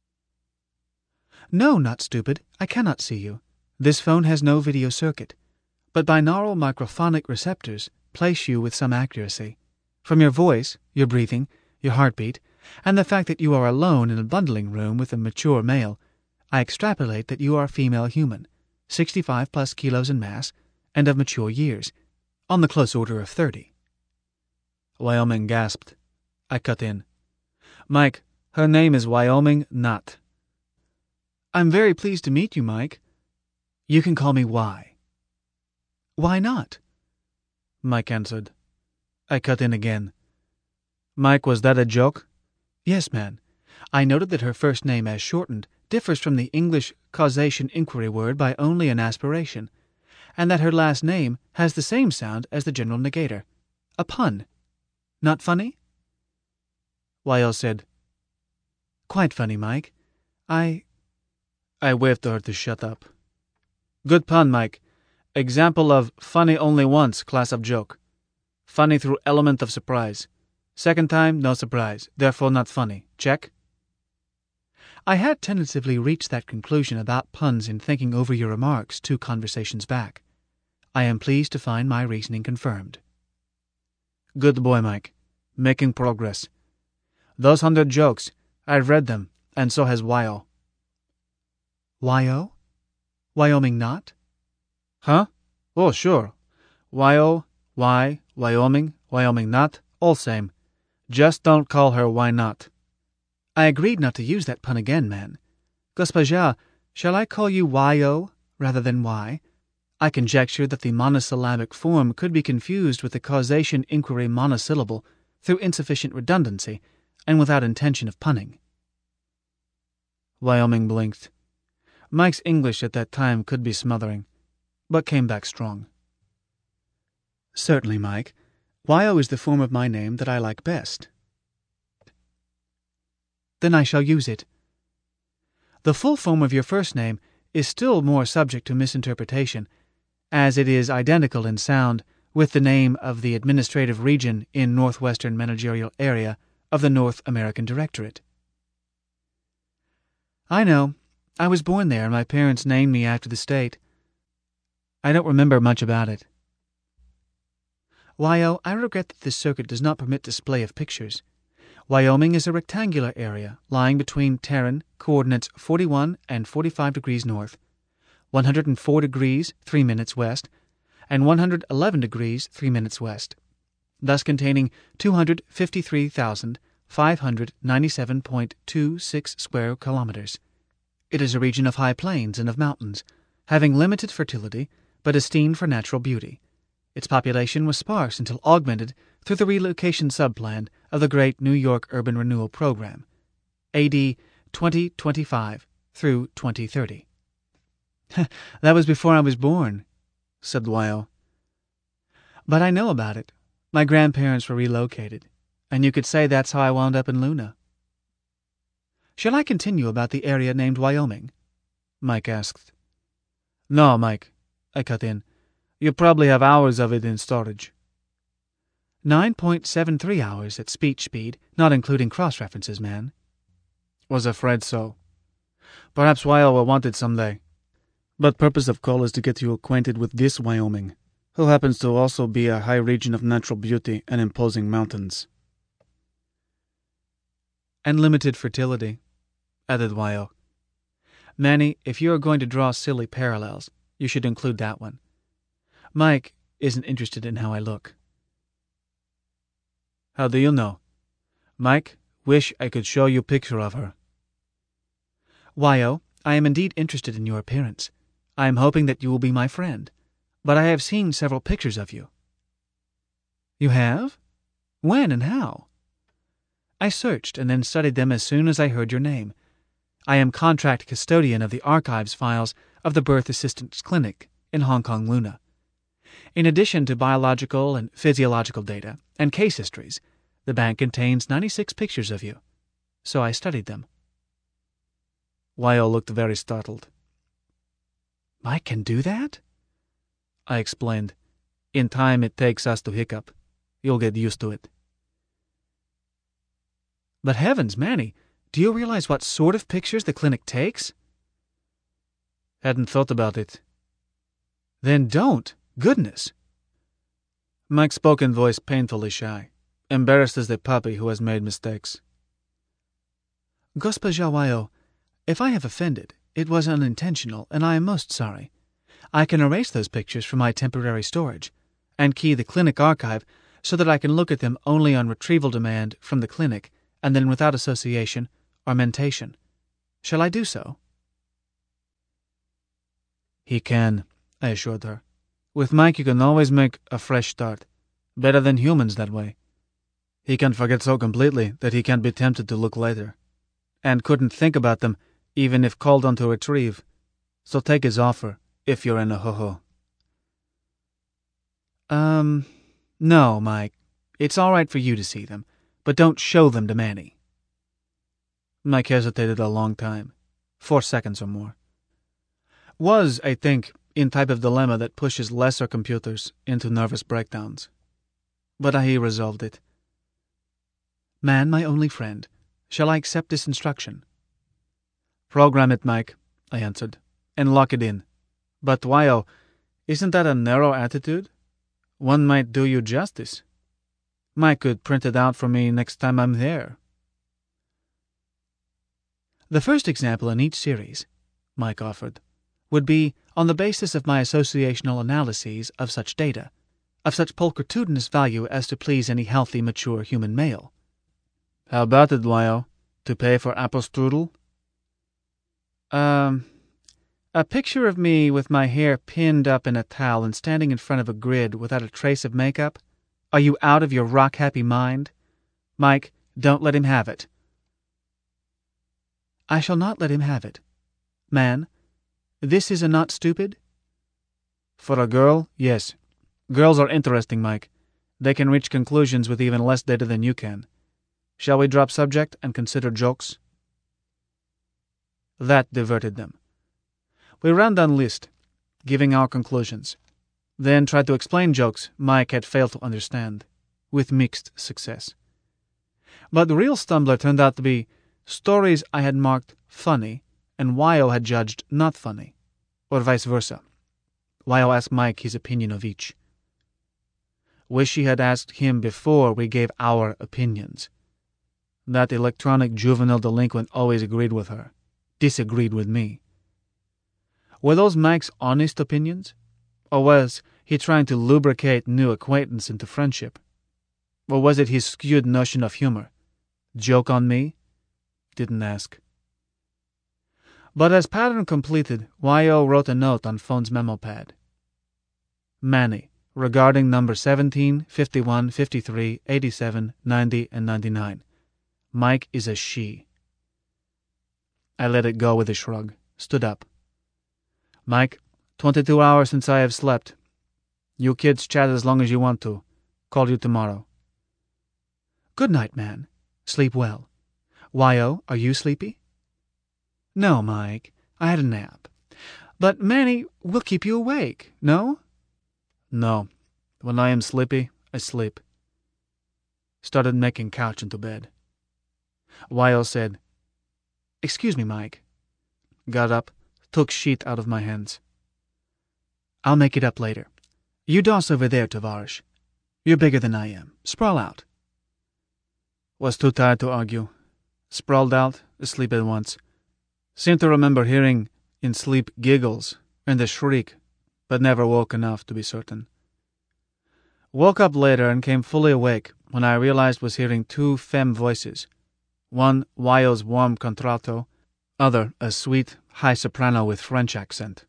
No, Not Stupid, I cannot see you. This phone has no video circuit, but binaural microphonic receptors place you with some accuracy. From your voice, your breathing, your heartbeat, and the fact that you are alone in a bundling room with a mature male, I extrapolate that you are a female human, sixty-five plus kilos in mass, and of mature years, on the close order of thirty. Wyoming gasped. I cut in. Mike, her name is Wyoming Not. I'm very pleased to meet you, Mike. You can call me Y. Why not? Mike answered. I cut in again. Mike, was that a joke? Yes, man. I noted that her first name, as shortened, differs from the English causation inquiry word by only an aspiration, and that her last name has the same sound as the general negator. A pun. Not funny? Wyo said, Quite funny, Mike. I... I waved to her to shut up. Good pun, Mike. Example of funny only once class of joke. Funny through element of surprise. Second time, no surprise, therefore not funny. Check? I had tentatively reached that conclusion about puns in thinking over your remarks two conversations back. I am pleased to find my reasoning confirmed. Good boy, Mike. Making progress. Those hundred jokes, I've read them, and so has Wyo. Wyo? Wyoming Not? Huh? Oh, sure. Wyo, Y, Wyoming, Wyoming Not, all same. Just don't call her Why Not. I agreed not to use that pun again, man. Госпожа, shall I call you Wyo rather than Y? I conjecture that the monosyllabic form could be confused with the causation inquiry monosyllable through insufficient redundancy and without intention of punning. Wyoming blinked. Mike's English at that time could be smothering, but came back strong. Certainly, Mike. Wyo is the form of my name that I like best. Then I shall use it. The full form of your first name is still more subject to misinterpretation, as it is identical in sound with the name of the administrative region in Northwestern Managerial Area of the North American Directorate. I know. I was born there, and my parents named me after the state. I don't remember much about it. Wyo, I regret that this circuit does not permit display of pictures. Wyoming is a rectangular area lying between Terran, coordinates forty-one and forty-five degrees north, one hundred four degrees three minutes west, and one hundred eleven degrees three minutes west, thus containing two hundred fifty-three thousand five hundred ninety-seven point two six square kilometers. It is a region of high plains and of mountains, having limited fertility, but esteemed for natural beauty. Its population was sparse until augmented through the relocation subplan of the Great New York Urban Renewal Program, A D twenty twenty-five through twenty thirty. That was before I was born, said Wyo. But I know about it. My grandparents were relocated, and you could say that's how I wound up in Luna. Shall I continue about the area named Wyoming? Mike asked. No, Mike, I cut in. You probably have hours of it in storage. nine point seven three hours at speech speed, not including cross-references, man. Was afraid so. Perhaps Wyo will want it someday. But purpose of call is to get you acquainted with this Wyoming, who happens to also be a high region of natural beauty and imposing mountains. And limited fertility, added Wyo. Manny, if you are going to draw silly parallels, you should include that one. Mike isn't interested in how I look. How do you know? Mike, wish I could show you picture of her. Wyo, I am indeed interested in your appearance. I am hoping that you will be my friend, but I have seen several pictures of you. You have? When and how? I searched and then studied them as soon as I heard your name. I am contract custodian of the archives files of the Birth Assistance Clinic in Hong Kong Luna. In addition to biological and physiological data and case histories, the bank contains ninety-six pictures of you. So I studied them. Wyo looked very startled. Mike can do that? I explained. In time it takes us to hiccup. You'll get used to it. But heavens, Manny, do you realize what sort of pictures the clinic takes? Hadn't thought about it. Then don't. Goodness. Mike spoke in voice painfully shy, embarrassed as the puppy who has made mistakes. Gospa Wyo, if I have offended, it was unintentional, and I am most sorry. I can erase those pictures from my temporary storage, and key the clinic archive so that I can look at them only on retrieval demand from the clinic, and then without association or mentation. Shall I do so? He can, I assured her. With Mike you can always make a fresh start. Better than humans that way. He can forget so completely that he can't be tempted to look later. And couldn't think about them even if called on to retrieve. So take his offer, if you're in a ho-ho. Um, no, Mike. It's all right for you to see them, but don't show them to Manny. Mike hesitated a long time, four seconds or more. Was, I think, in type of dilemma that pushes lesser computers into nervous breakdowns. But he resolved it. Man, my only friend, shall I accept this instruction? Program it, Mike, I answered, and lock it in. But, Wyo, isn't that a narrow attitude? One might do you justice. Mike could print it out for me next time I'm there. The first example in each series, Mike offered, would be on the basis of my associational analyses of such data, of such pulchritudinous value as to please any healthy, mature human male. How about it, Wyo? To pay for apple strudel? Um, a picture of me with my hair pinned up in a towel and standing in front of a grid without a trace of makeup? Are you out of your rock-happy mind? Mike, don't let him have it. I shall not let him have it. Man, this is a not stupid? For a girl, yes. Girls are interesting, Mike. They can reach conclusions with even less data than you can. Shall we drop subject and consider jokes? That diverted them. We ran down list, giving our conclusions, then tried to explain jokes Mike had failed to understand, with mixed success. But the real stumbler turned out to be stories I had marked funny and Wyo had judged not funny, or vice versa. Wyo asked Mike his opinion of each. Wish he had asked him before we gave our opinions. That electronic juvenile delinquent always agreed with her, disagreed with me. Were those Mike's honest opinions? Or was he trying to lubricate new acquaintance into friendship? Or was it his skewed notion of humor? Joke on me? Didn't ask. But as pattern completed, Wyo wrote a note on phone's memo pad. Manny, regarding number seventeen, fifty-one, fifty-three, eighty-seven, ninety, and ninety-nine. Mike is a she. I let it go with a shrug, stood up. Mike, twenty-two hours since I have slept. You kids chat as long as you want to. Call you tomorrow. Good night, man. Sleep well. Wyo, are you sleepy? No, Mike. I had a nap. But Manny will keep you awake, no? No. When I am sleepy, I sleep. Started making couch into bed. Wyo said, Excuse me, Mike. Got up, took sheet out of my hands. I'll make it up later. You doss over there, Tavarish. You're bigger than I am. Sprawl out. Was too tired to argue. Sprawled out, asleep at once. Seemed to remember hearing in sleep giggles and a shriek, but never woke enough to be certain. Woke up later and came fully awake when I realized was hearing two femme voices. One Wyo's warm contralto, other a sweet high soprano with French accent.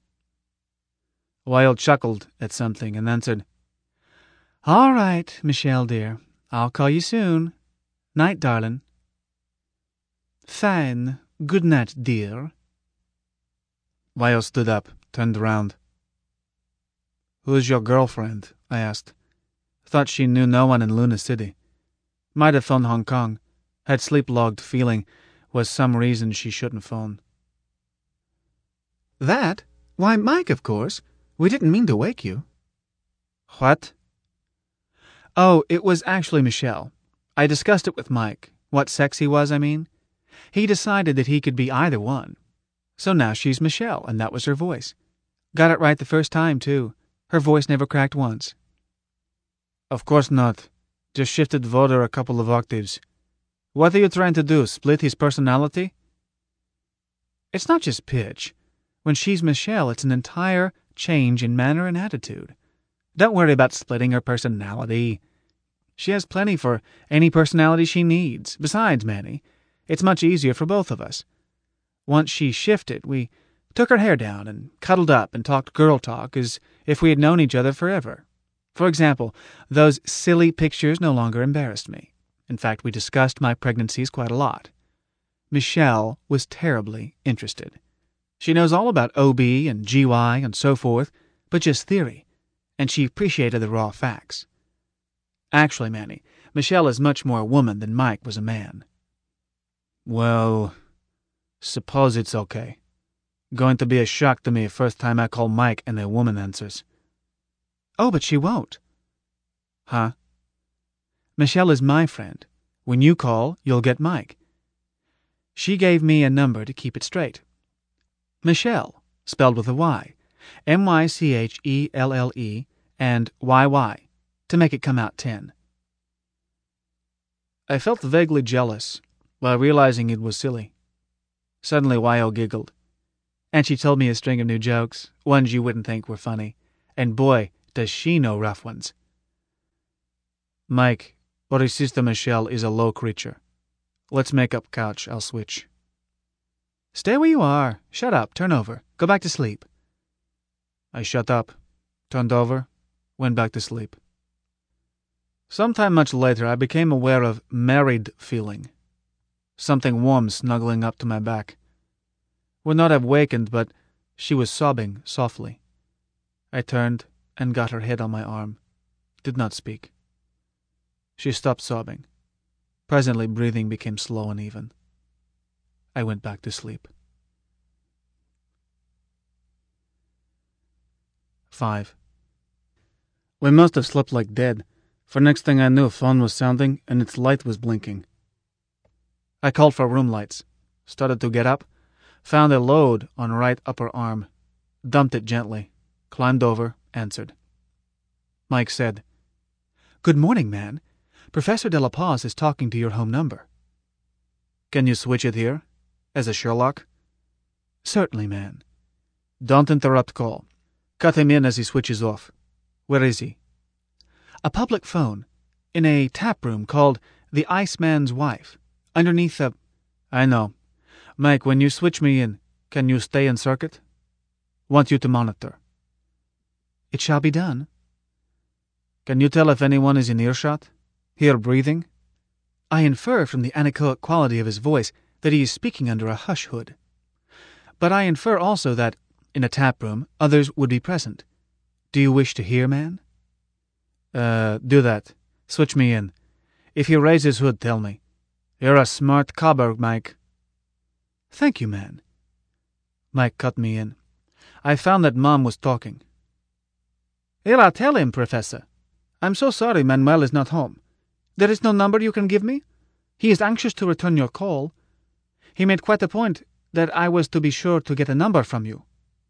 Wyo chuckled at something and answered, All right, Michelle dear. I'll call you soon. Night, darling. Fine. Good night, dear. Wyo stood up, turned around. Who's your girlfriend? I asked. Thought she knew no one in Luna City. Might have phoned Hong Kong. Had sleep-logged feeling was some reason she shouldn't phone. That? Why, Mike, of course. We didn't mean to wake you. What? Oh, it was actually Michelle. I discussed it with Mike. What sex he was, I mean. He decided that he could be either one. So now she's Michelle, and that was her voice. Got it right the first time, too. Her voice never cracked once. Of course not. Just shifted Voder a couple of octaves. What are you trying to do, split his personality? It's not just pitch. When she's Michelle, it's an entire change in manner and attitude. Don't worry about splitting her personality. She has plenty for any personality she needs. Besides, Manny, it's much easier for both of us. Once she shifted, we took her hair down and cuddled up and talked girl talk as if we had known each other forever. For example, those silly pictures no longer embarrassed me. In fact, we discussed my pregnancies quite a lot. Michelle was terribly interested. She knows all about O B and G Y and so forth, but just theory, and she appreciated the raw facts. Actually, Manny, Michelle is much more a woman than Mike was a man. Well, suppose it's okay. Going to be a shock to me first time I call Mike and a woman answers. Oh, but she won't. Huh? Michelle is my friend. When you call, you'll get Mike. She gave me a number to keep it straight. Michelle, spelled with a Y. M Y C H E L L E and Y Y, to make it come out ten. I felt vaguely jealous, while realizing it was silly. Suddenly Wyo giggled, and she told me a string of new jokes, ones you wouldn't think were funny, and boy, does she know rough ones. Mike, or his sister Michelle is a low creature. Let's make up couch, I'll switch. Stay where you are. Shut up, turn over, go back to sleep. I shut up, turned over, went back to sleep. Sometime much later I became aware of married feeling. Something warm snuggling up to my back. Would not have wakened, but she was sobbing softly. I turned and got her head on my arm. Did not speak. She stopped sobbing. Presently breathing became slow and even. I went back to sleep. Five. We must have slept like dead, for next thing I knew, phone was sounding and its light was blinking. I called for room lights, started to get up, found a load on right upper arm, dumped it gently, climbed over, answered. Mike said, Good morning, man. Professor De La Paz is talking to your home number. Can you switch it here? As a Sherlock? Certainly, man. Don't interrupt call. Cut him in as he switches off. Where is he? A public phone. In a tap room called The Iceman's Wife. Underneath a... I know. Mike, when you switch me in, can you stay in circuit? Want you to monitor. It shall be done. Can you tell if anyone is in earshot? Hear breathing? I infer from the anechoic quality of his voice that he is speaking under a hush hood. But I infer also that, in a tap room, others would be present. Do you wish to hear, man? Uh, do that. Switch me in. If he raises hood, tell me. You're a smart cobber, Mike. Thank you, man. Mike cut me in. I found that Mom was talking. Here, I'll tell him, Professor. I'm so sorry Manuel is not home. There is no number you can give me? He is anxious to return your call. He made quite a point that I was to be sure to get a number from you.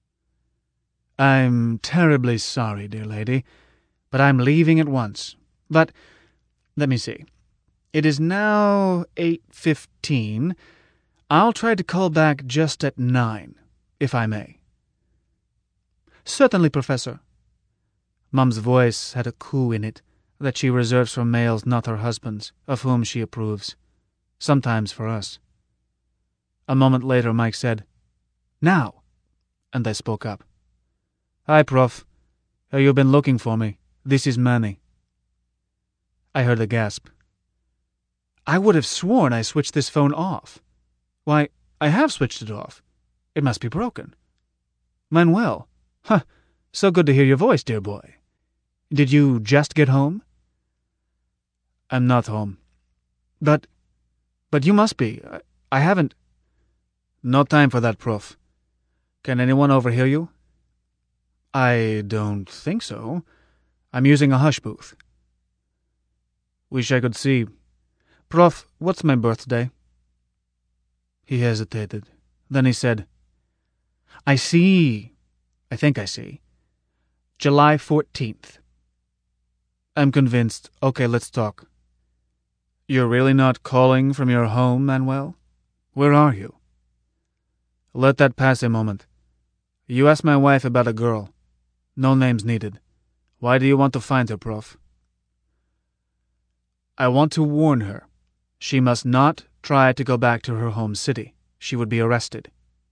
I'm terribly sorry, dear lady, but I'm leaving at once. But, let me see. It is now eight fifteen. I'll try to call back just at nine, if I may. Certainly, Professor. Mum's voice had a coo in it that she reserves for males not her husband's, of whom she approves. Sometimes for us. A moment later Mike said, Now, and I spoke up. Hi, Prof. Have you been looking for me? This is Manny. I heard a gasp. I would have sworn I switched this phone off. Why, I have switched it off. It must be broken. Manuel. Huh, So good to hear your voice, dear boy. Did you just get home? I'm not home. But, but you must be. I, I haven't... No time for that, Prof. Can anyone overhear you? I don't think so. I'm using a hush booth. Wish I could see. Prof, what's my birthday? He hesitated. Then he said, I see. I think I see. July fourteenth. I'm convinced. Okay, let's talk. You're really not calling from your home, Manuel? Where are you? Let that pass a moment. You asked my wife about a girl. No names needed. Why do you want to find her, Prof? I want to warn her. She must not try to go back to her home city. She would be arrested.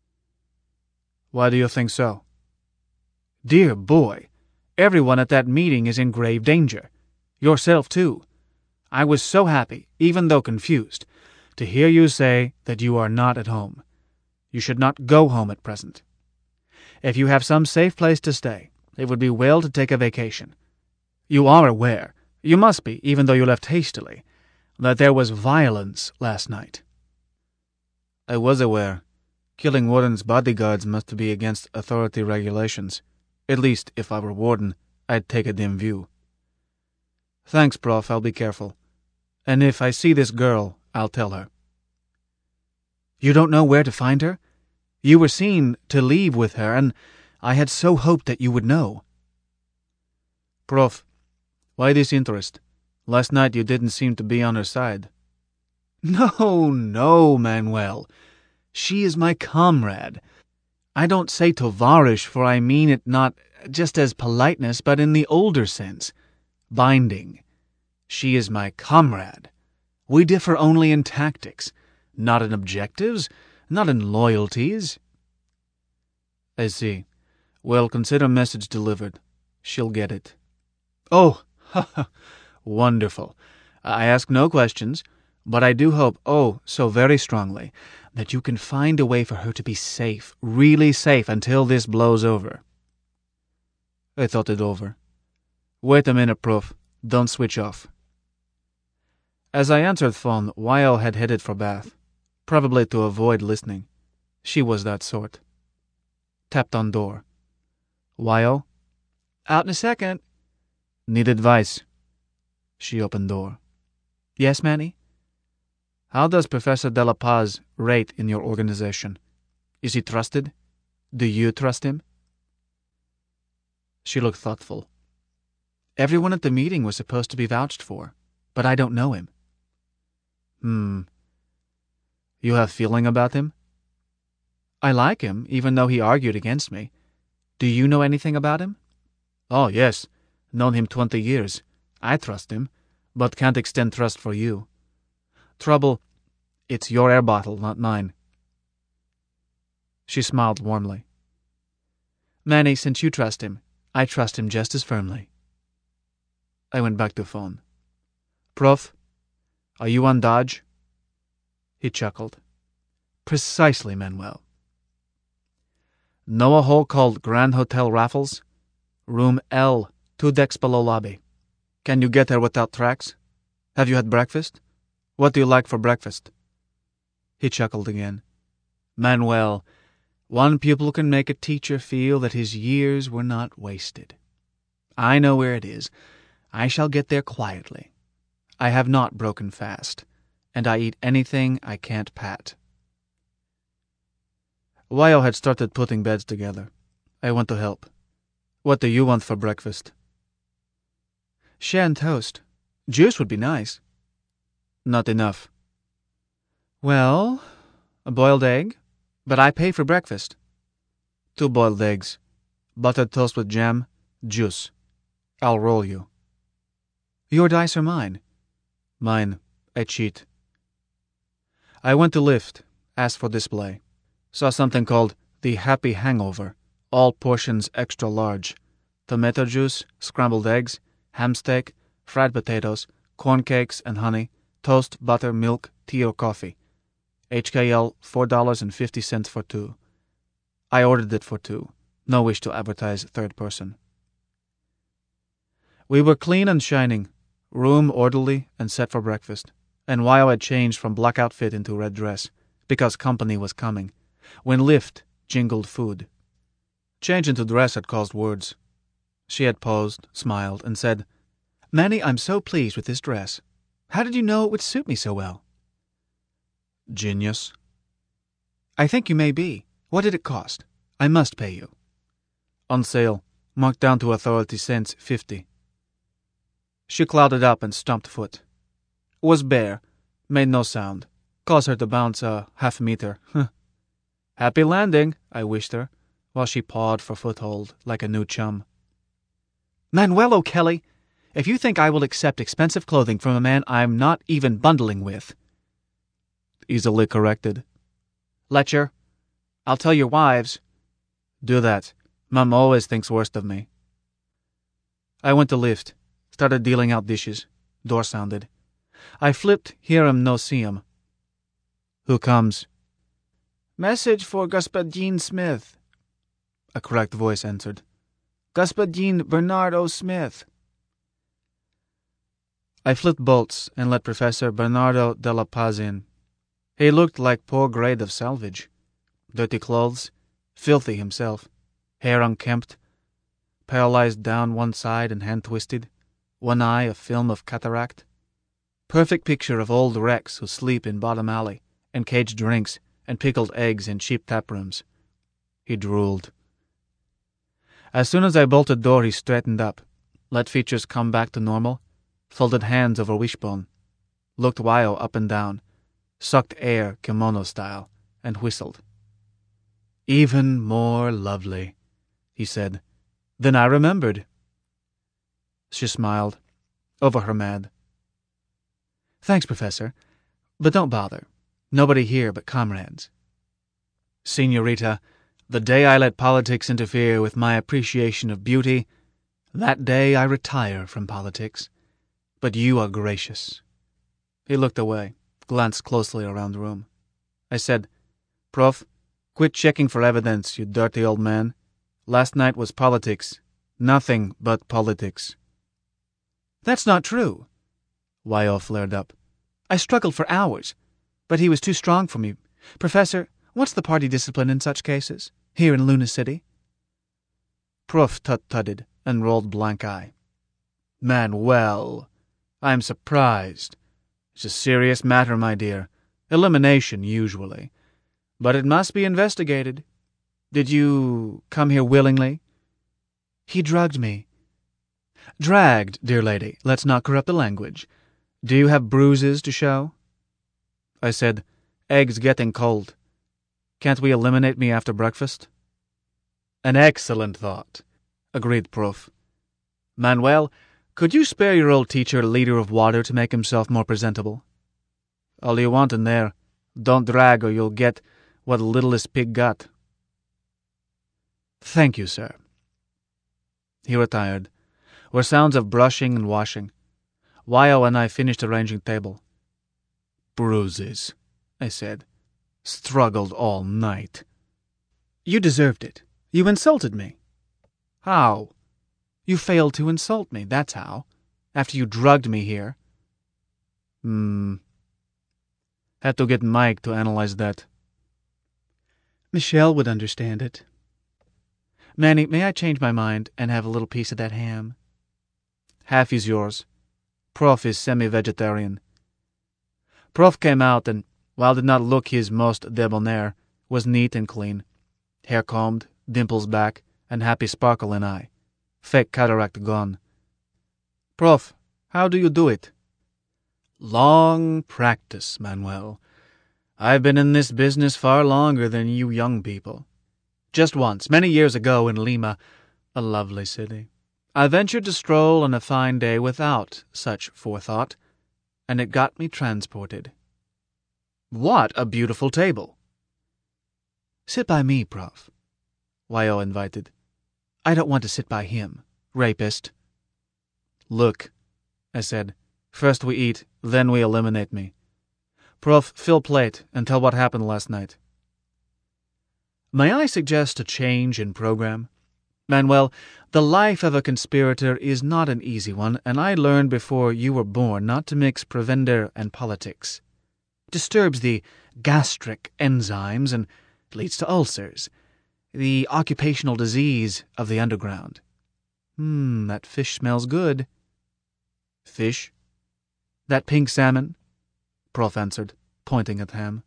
Why do you think so? Dear boy, everyone at that meeting is in grave danger. Yourself, too. I was so happy, even though confused, to hear you say that you are not at home. You should not go home at present. If you have some safe place to stay, it would be well to take a vacation. You are aware, you must be, even though you left hastily, that there was violence last night. I was aware. Killing Warden's bodyguards must be against authority regulations. At least, if I were Warden, I'd take a dim view. Thanks, Prof, I'll be careful. And if I see this girl, I'll tell her. You don't know where to find her? You were seen to leave with her, and I had so hoped that you would know. Prof, why this interest? Last night you didn't seem to be on her side. No, no, Manuel. She is my comrade. I don't say tovarish, for I mean it not just as politeness, but in the older sense. Binding. She is my comrade. We differ only in tactics, not in objectives, not in loyalties. I see. Well, consider message delivered. She'll get it. Oh, ha ha, wonderful. I ask no questions, but I do hope, oh, so very strongly, that you can find a way for her to be safe, really safe, until this blows over. I thought it over. Wait a minute, Prof. Don't switch off. As I answered phone, Weil had headed for bath, probably to avoid listening. She was that sort. Tapped on door. Weil? Out in a second. Need advice. She opened door. Yes, Manny? How does Professor De La Paz rate in your organization? Is he trusted? Do you trust him? She looked thoughtful. Everyone at the meeting was supposed to be vouched for, but I don't know him. Hmm. You have feeling about him? I like him, even though he argued against me. Do you know anything about him? Oh, yes. Known him twenty years. I trust him, but can't extend trust for you. Trouble, it's your air bottle, not mine. She smiled warmly. Manny, since you trust him, I trust him just as firmly. I went back to phone. Prof, are you on Dodge? He chuckled. Precisely, Manuel. Know a hole called Grand Hotel Raffles? Room L, two decks below lobby. Can you get there without tracks? Have you had breakfast? What do you like for breakfast? He chuckled again. Manuel, one pupil can make a teacher feel that his years were not wasted. I know where it is. I shall get there quietly. I have not broken fast, and I eat anything I can't pat. Weil had started putting beds together. I went to help. What do you want for breakfast? Share and toast. Juice would be nice. Not enough. Well, a boiled egg, but I pay for breakfast. Two boiled eggs, buttered toast with jam, juice. I'll roll you. Your dice are mine. Mine. I cheat. I went to lift, asked for display. Saw something called the Happy Hangover, all portions extra large. Tomato juice, scrambled eggs, ham steak, fried potatoes, corn cakes and honey, toast, butter, milk, tea or coffee. H K L four dollars and fifty cents for two. I ordered it for two. No wish to advertise third person. We were clean and shining, room orderly and set for breakfast, and Wyo had changed from black outfit into red dress, because company was coming, when Lyft jingled food. Change into dress had caused words. She had paused, smiled, and said, "Manny, I'm so pleased with this dress. How did you know it would suit me so well?" Genius. "I think you may be. What did it cost? I must pay you." "On sale. Marked down to authority cents fifty. She clouded up and stomped foot. Was bare. Made no sound. Caused her to bounce a half meter. "Happy landing," I wished her, while she pawed for foothold like a new chum. "Manuel O'Kelly, if you think I will accept expensive clothing from a man I'm not even bundling with—" Easily corrected. "Letcher, I'll tell your wives." "Do that. Mom always thinks worst of me." I went to lift. Started dealing out dishes. Door sounded. I flipped, hear 'em, no see 'em. "Who comes?" "Message for Господин Smith," a correct voice answered. "Господин Bernard O. Smith." I flipped bolts and let Professor Bernardo de la Paz in. He looked like poor grade of salvage. Dirty clothes, filthy himself, hair unkempt, paralyzed down one side and hand twisted, one eye a film of cataract. Perfect picture of old wrecks who sleep in bottom alley, and caged drinks, and pickled eggs in cheap tap rooms. He drooled. As soon as I bolted door, he straightened up, let features come back to normal, folded hands over wishbone, looked Wyo up and down, sucked air kimono style, and whistled. "Even more lovely," he said, "than I remembered." She smiled, over her mad. "Thanks, Professor, but don't bother. Nobody here but comrades." "Senorita, the day I let politics interfere with my appreciation of beauty, that day I retire from politics. But you are gracious." He looked away, glanced closely around the room. I said, "Prof, quit checking for evidence, you dirty old man. Last night was politics. Nothing but politics." "That's not true." Wyo flared up. "I struggled for hours, but he was too strong for me. Professor, what's the party discipline in such cases, here in Luna City?" Prof tut-tutted and rolled blank eye. "Manuel, I'm surprised. It's a serious matter, my dear. Elimination, usually. But it must be investigated. Did you come here willingly?" "He drugged me." "Dragged, dear lady. Let's not corrupt the language. Do you have bruises to show?" I said, "Eggs getting cold. Can't we eliminate me after breakfast?" "An excellent thought," agreed Prof. "Manuel, could you spare your old teacher a liter of water to make himself more presentable?" "All you want in there. Don't drag or you'll get what the littlest pig got." "Thank you, sir." He retired. Were sounds of brushing and washing. Wyo and I finished arranging table. "Bruises," I said. "Struggled all night." "You deserved it. You insulted me." "How?" "You failed to insult me, that's how. After you drugged me here." Hmm. Had to get Mike to analyze that. "Michelle would understand it." "Manny, may I change my mind and have a little piece of that ham?" "Half is yours. Prof is semi-vegetarian." Prof came out and, while did not look his most debonair, was neat and clean. Hair combed, dimples back, and happy sparkle in eye. Fake cataract gone. "Prof, how do you do it?" "Long practice, Manuel. I've been in this business far longer than you young people. Just once, many years ago in Lima, a lovely city, I ventured to stroll on a fine day without such forethought, and it got me transported." "What a beautiful table!" "Sit by me, Prof," Wyo invited. "I don't want to sit by him, rapist." "Look," I said, "first we eat, then we eliminate me. Prof, fill plate and tell what happened last night." "May I suggest a change in program? Manuel, the life of a conspirator is not an easy one, and I learned before you were born not to mix provender and politics. It disturbs the gastric enzymes and leads to ulcers, the occupational disease of the underground. Hmm, that fish smells good. Fish? That pink salmon? Prof answered, pointing at Ham.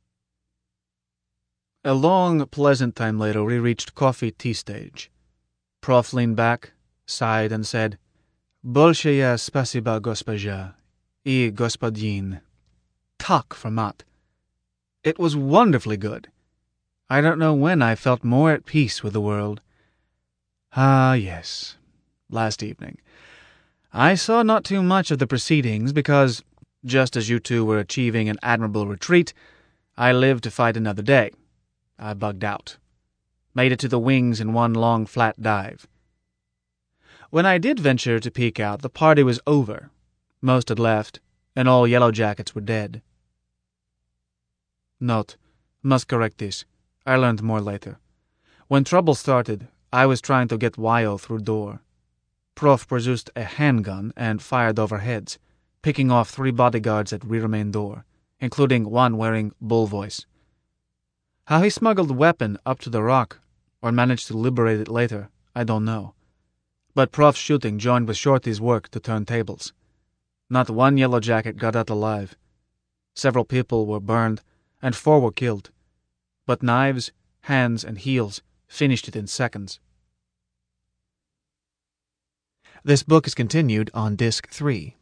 A long, pleasant time later, we reached coffee tea stage. Prof leaned back, sighed, and said, Bolshaya spasiba gospaja, I gospodin. Tak for mat. It was wonderfully good. I don't know when I felt more at peace with the world. Ah, yes, last evening. I saw not too much of the proceedings because, just as you two were achieving an admirable retreat, I lived to fight another day. I bugged out. Made it to the wings in one long flat dive. When I did venture to peek out, the party was over. Most had left, and all Yellow Jackets were dead. Note, must correct this. I learned more later. When trouble started, I was trying to get Wyo through door. Prof produced a handgun and fired over heads, picking off three bodyguards at rear main door, including one wearing bull voice. How he smuggled the weapon up to the rock, or managed to liberate it later, I don't know. But Prof's shooting joined with Shorty's work to turn tables. Not one Yellow Jacket got out alive. Several people were burned, and four were killed. But knives, hands, and heels finished it in seconds. This book is continued on Disc three.